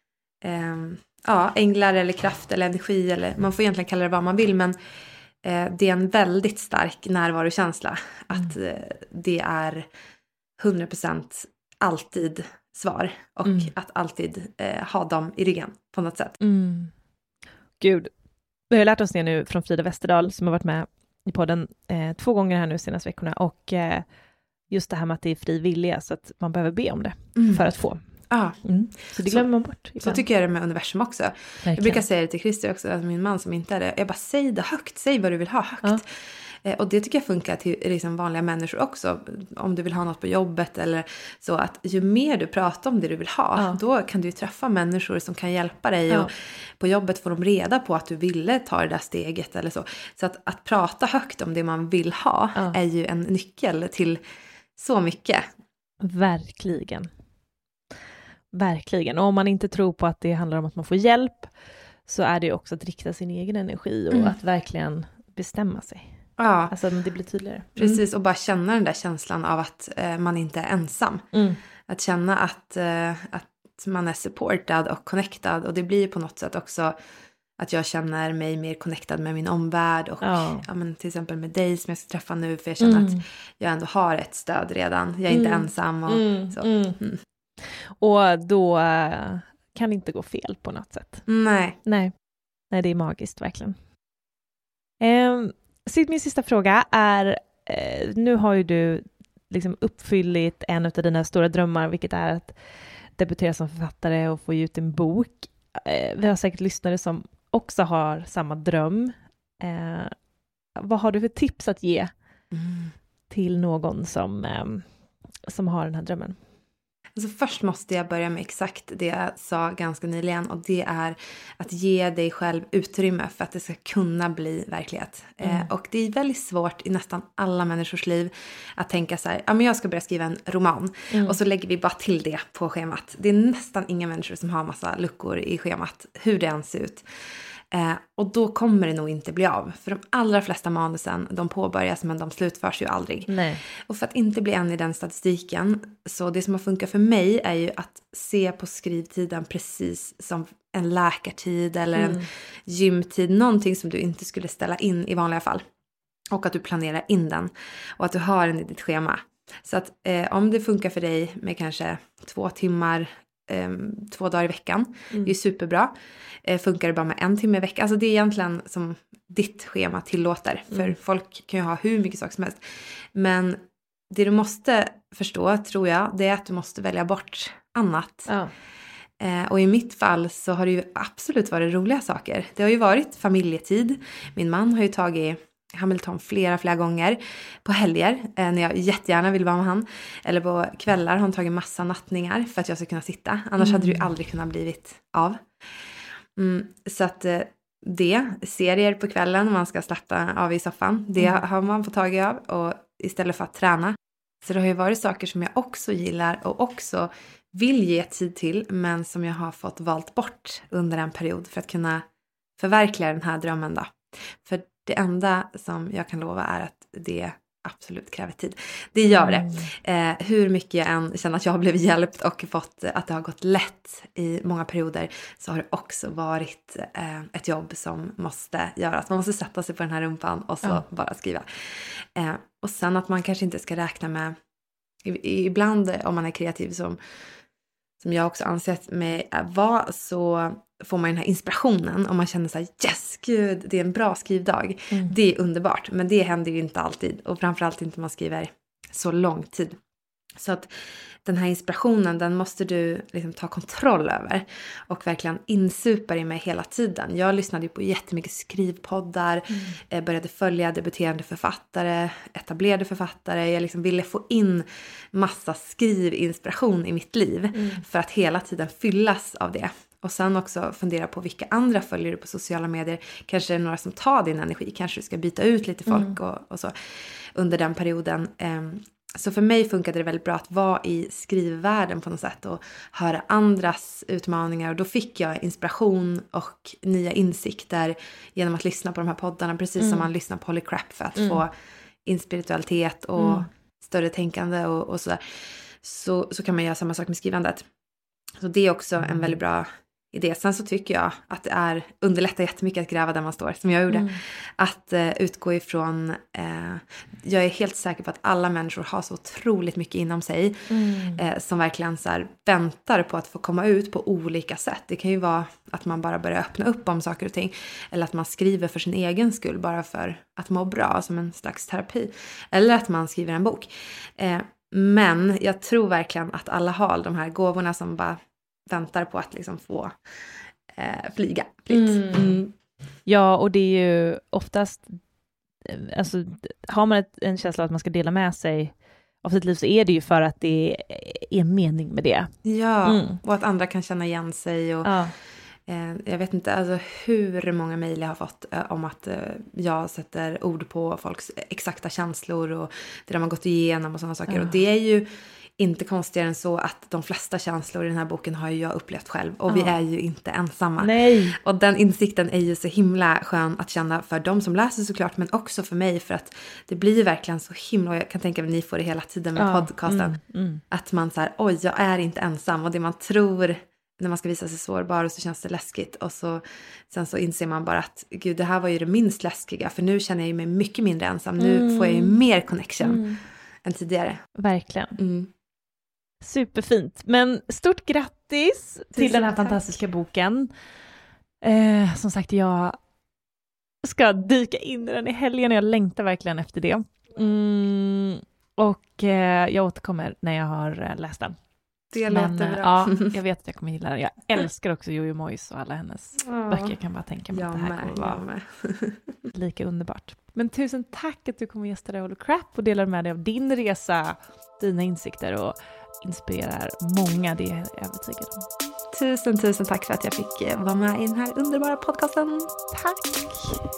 [SPEAKER 3] eh, ja, änglar eller kraft eller energi, eller man får egentligen kalla det vad man vill, men eh, det är en väldigt stark närvarokänsla. Mm. Att eh, det är hundra procent alltid svar, och mm. att alltid eh, ha dem i ryggen på något sätt.
[SPEAKER 2] Mm. Gud, vi har lärt oss det nu från Frida Westerdahl som har varit med i podden eh, två gånger här nu senaste veckorna, och eh, just det här med att det är fri vilja, så att man behöver be om det mm. för att få.
[SPEAKER 3] Ah.
[SPEAKER 2] Mm. Så det glömmer
[SPEAKER 3] så,
[SPEAKER 2] man bort. Ibland.
[SPEAKER 3] Så tycker jag det med universum också. Verkligen. Jag brukar säga det till Christer också, alltså min man som inte är det. Jag bara, säg det högt, säg vad du vill ha högt. Ja. Och det tycker jag funkar till liksom vanliga människor också. Om du vill ha något på jobbet eller så. Att ju mer du pratar om det du vill ha. Ja. Då kan du ju träffa människor som kan hjälpa dig. Ja. Och på jobbet får de reda på att du ville ta det där steget eller så. Så att, att prata högt om det man vill ha. Ja. Är ju en nyckel till så mycket.
[SPEAKER 2] Verkligen. Verkligen. Och om man inte tror på att det handlar om att man får hjälp. Så är det ju också att rikta sin egen energi. Och mm. att verkligen bestämma sig.
[SPEAKER 3] Ja,
[SPEAKER 2] alltså det blir tydligare.
[SPEAKER 3] Precis, och bara känna den där känslan av att eh, man inte är ensam.
[SPEAKER 2] Mm.
[SPEAKER 3] Att känna att, eh, att man är supportad och connectad. Och det blir på något sätt också att jag känner mig mer connectad med min omvärld och
[SPEAKER 2] ja.
[SPEAKER 3] Ja, men till exempel med dig som jag ska träffa nu, för jag känner mm. att jag ändå har ett stöd redan. Jag är inte mm. ensam och
[SPEAKER 2] mm.
[SPEAKER 3] så.
[SPEAKER 2] Mm. Mm. Och då uh, kan det inte gå fel på något sätt.
[SPEAKER 3] Nej.
[SPEAKER 2] Nej, Nej det är magiskt verkligen. Um, min sista fråga är, uh, nu har ju du liksom uppfyllit en av dina stora drömmar, vilket är att debutera som författare och få ut en bok. Uh, vi har säkert lyssnare som också har samma dröm. Uh, vad har du för tips att ge mm. till någon som, um, som har den här drömmen?
[SPEAKER 3] Alltså först måste jag börja med exakt det jag sa ganska nyligen, och det är att ge dig själv utrymme för att det ska kunna bli verklighet. Mm. Eh, och det är väldigt svårt i nästan alla människors liv att tänka så här, ja men jag ska börja skriva en roman mm. och så lägger vi bara till det på schemat. Det är nästan inga människor som har massa luckor i schemat, hur det än ser ut. Eh, och då kommer det nog inte bli av. För de allra flesta manusen, de påbörjas men de slutförs ju aldrig.
[SPEAKER 2] Nej.
[SPEAKER 3] Och för att inte bli en i den statistiken, så det som har funkat för mig är ju att se på skrivtiden precis som en läkartid eller mm. en gymtid. Någonting som du inte skulle ställa in i vanliga fall. Och att du planerar in den. Och att du har den i ditt schema. Så att eh, om det funkar för dig med kanske två timmar Um, två dagar i veckan. Mm. Det är superbra. Uh, funkar det bara med en timme i veckan? Alltså det är egentligen som ditt schema tillåter. Mm. För folk kan ju ha hur mycket saker som helst. Men det du måste förstå, tror jag, det är att du måste välja bort annat.
[SPEAKER 2] Ja.
[SPEAKER 3] Uh, och i mitt fall så har det ju absolut varit roliga saker. Det har ju varit familjetid. Min man har ju tagit Hamilton flera, flera gånger på helger eh, när jag jättegärna vill vara med han. Eller på kvällar har han tagit massa nattningar för att jag ska kunna sitta. Annars mm. hade det ju aldrig kunnat blivit av. Mm, så att eh, det, serier på kvällen när man ska slappna av i soffan, det mm. har man fått tag av och istället för att träna. Så det har ju varit saker som jag också gillar och också vill ge tid till, men som jag har fått valt bort under en period för att kunna förverkliga den här drömmen då. För det enda som jag kan lova är att det absolut kräver tid. Det gör det. Mm. Eh, hur mycket jag än känner att jag har blivit hjälpt och fått att det har gått lätt i många perioder, så har det också varit eh, ett jobb som måste göras. Man måste sätta sig på den här rumpan och så mm. bara skriva. Eh, och sen att man kanske inte ska räkna med, i, ibland om man är kreativ som, som jag också ansett mig vara, så får man den här inspirationen och man känner så här, yes, gud, det är en bra skrivdag. Mm. Det är underbart, men det händer ju inte alltid. Och framförallt inte om man skriver så lång tid. Så att den här inspirationen, den måste du liksom ta kontroll över. Och verkligen insupa dig med hela tiden. Jag lyssnade ju på jättemycket skrivpoddar. Mm. Började följa debuterande författare, etablerade författare. Jag liksom ville få in massa skrivinspiration i mitt liv. Mm. För att hela tiden fyllas av det. Och sen också fundera på vilka andra följer du på sociala medier. Kanske är det några som tar din energi. Kanske du ska byta ut lite folk mm. och, och så under den perioden. Um, så för mig funkade det väldigt bra att vara i skrivvärlden på något sätt. Och höra andras utmaningar. Och då fick jag inspiration och nya insikter genom att lyssna på de här poddarna. Precis mm. som man lyssnar på Holy Crap för att mm. få inspiritualitet och mm. större tänkande och, och sådär. Så, så kan man göra samma sak med skrivandet. Så det är också en väldigt bra idé. Sen så tycker jag att det är underlättar jättemycket att gräva där man står, som jag gjorde. Mm. Att uh, utgå ifrån, uh, jag är helt säker på att alla människor har så otroligt mycket inom sig. Mm. Uh, som verkligen så här, väntar på att få komma ut på olika sätt. Det kan ju vara att man bara börjar öppna upp om saker och ting. Eller att man skriver för sin egen skull, bara för att må bra, som en slags terapi. Eller att man skriver en bok. Uh, Men jag tror verkligen att alla har de här gåvorna som bara väntar på att liksom få eh, flyga. Mm. Mm.
[SPEAKER 2] Ja, och det är ju oftast, alltså, har man ett, en känsla att man ska dela med sig av sitt liv, så är det ju för att det är en mening med det.
[SPEAKER 3] Ja, mm. och att andra kan känna igen sig och ja. Jag vet inte alltså hur många mejl jag har fått eh, om att eh, jag sätter ord på folks exakta känslor och det de har gått igenom och sådana saker. Ja. Och det är ju inte konstigare än så att de flesta känslor i den här boken har ju jag upplevt själv. Och ja. vi är ju inte ensamma.
[SPEAKER 2] Nej.
[SPEAKER 3] Och den insikten är ju så himla skön att känna för de som läser såklart, men också för mig. För att det blir verkligen så himla, och jag kan tänka att ni får det hela tiden med ja. podcasten. Mm. Mm. Att man så här, oj, jag är inte ensam. Och det man tror när man ska visa sig sårbar och så känns det läskigt. Och så, sen så inser man bara att gud, det här var ju det minst läskiga. För nu känner jag mig mycket mindre ensam. Nu mm. får jag ju mer connection mm. än tidigare.
[SPEAKER 2] Verkligen.
[SPEAKER 3] Mm.
[SPEAKER 2] Superfint. Men stort grattis Tusen till den här tack. fantastiska boken. Eh, som sagt, jag ska dyka in i den i helgen. Jag längtar verkligen efter det. Mm, och eh, jag återkommer när jag har läst den.
[SPEAKER 3] Det
[SPEAKER 2] Men,
[SPEAKER 3] låter bra.
[SPEAKER 2] Ja, jag vet att jag kommer gilla den. Jag älskar också Jojo Moyes och alla hennes oh, böcker. Jag kan bara tänka mig att det här med, kommer vara lika underbart. Men tusen tack att du kom och gästade Holy Crap och delade med dig av din resa, dina insikter och inspirerar många, det är jag övertygad om.
[SPEAKER 3] Tusen, tusen tack för att jag fick vara med i den här underbara podcasten.
[SPEAKER 2] Tack!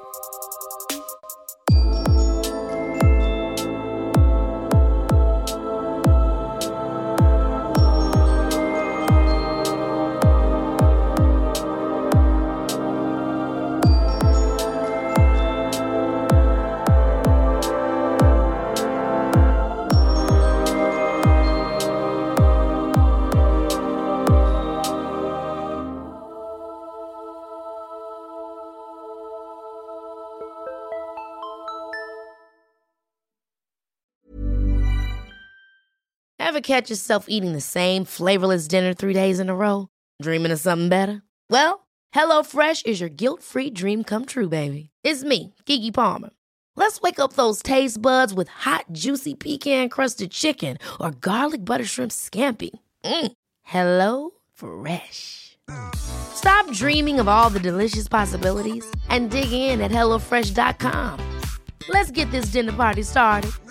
[SPEAKER 1] Ever catch yourself eating the same flavorless dinner three days in a row? Dreaming of something better? Well, HelloFresh is your guilt-free dream come true, baby. It's me, Keke Palmer. Let's wake up those taste buds with hot, juicy pecan-crusted chicken or garlic butter shrimp scampi. Mm. Hello Fresh. Stop dreaming of all the delicious possibilities and dig in at hello fresh dot com. Let's get this dinner party started.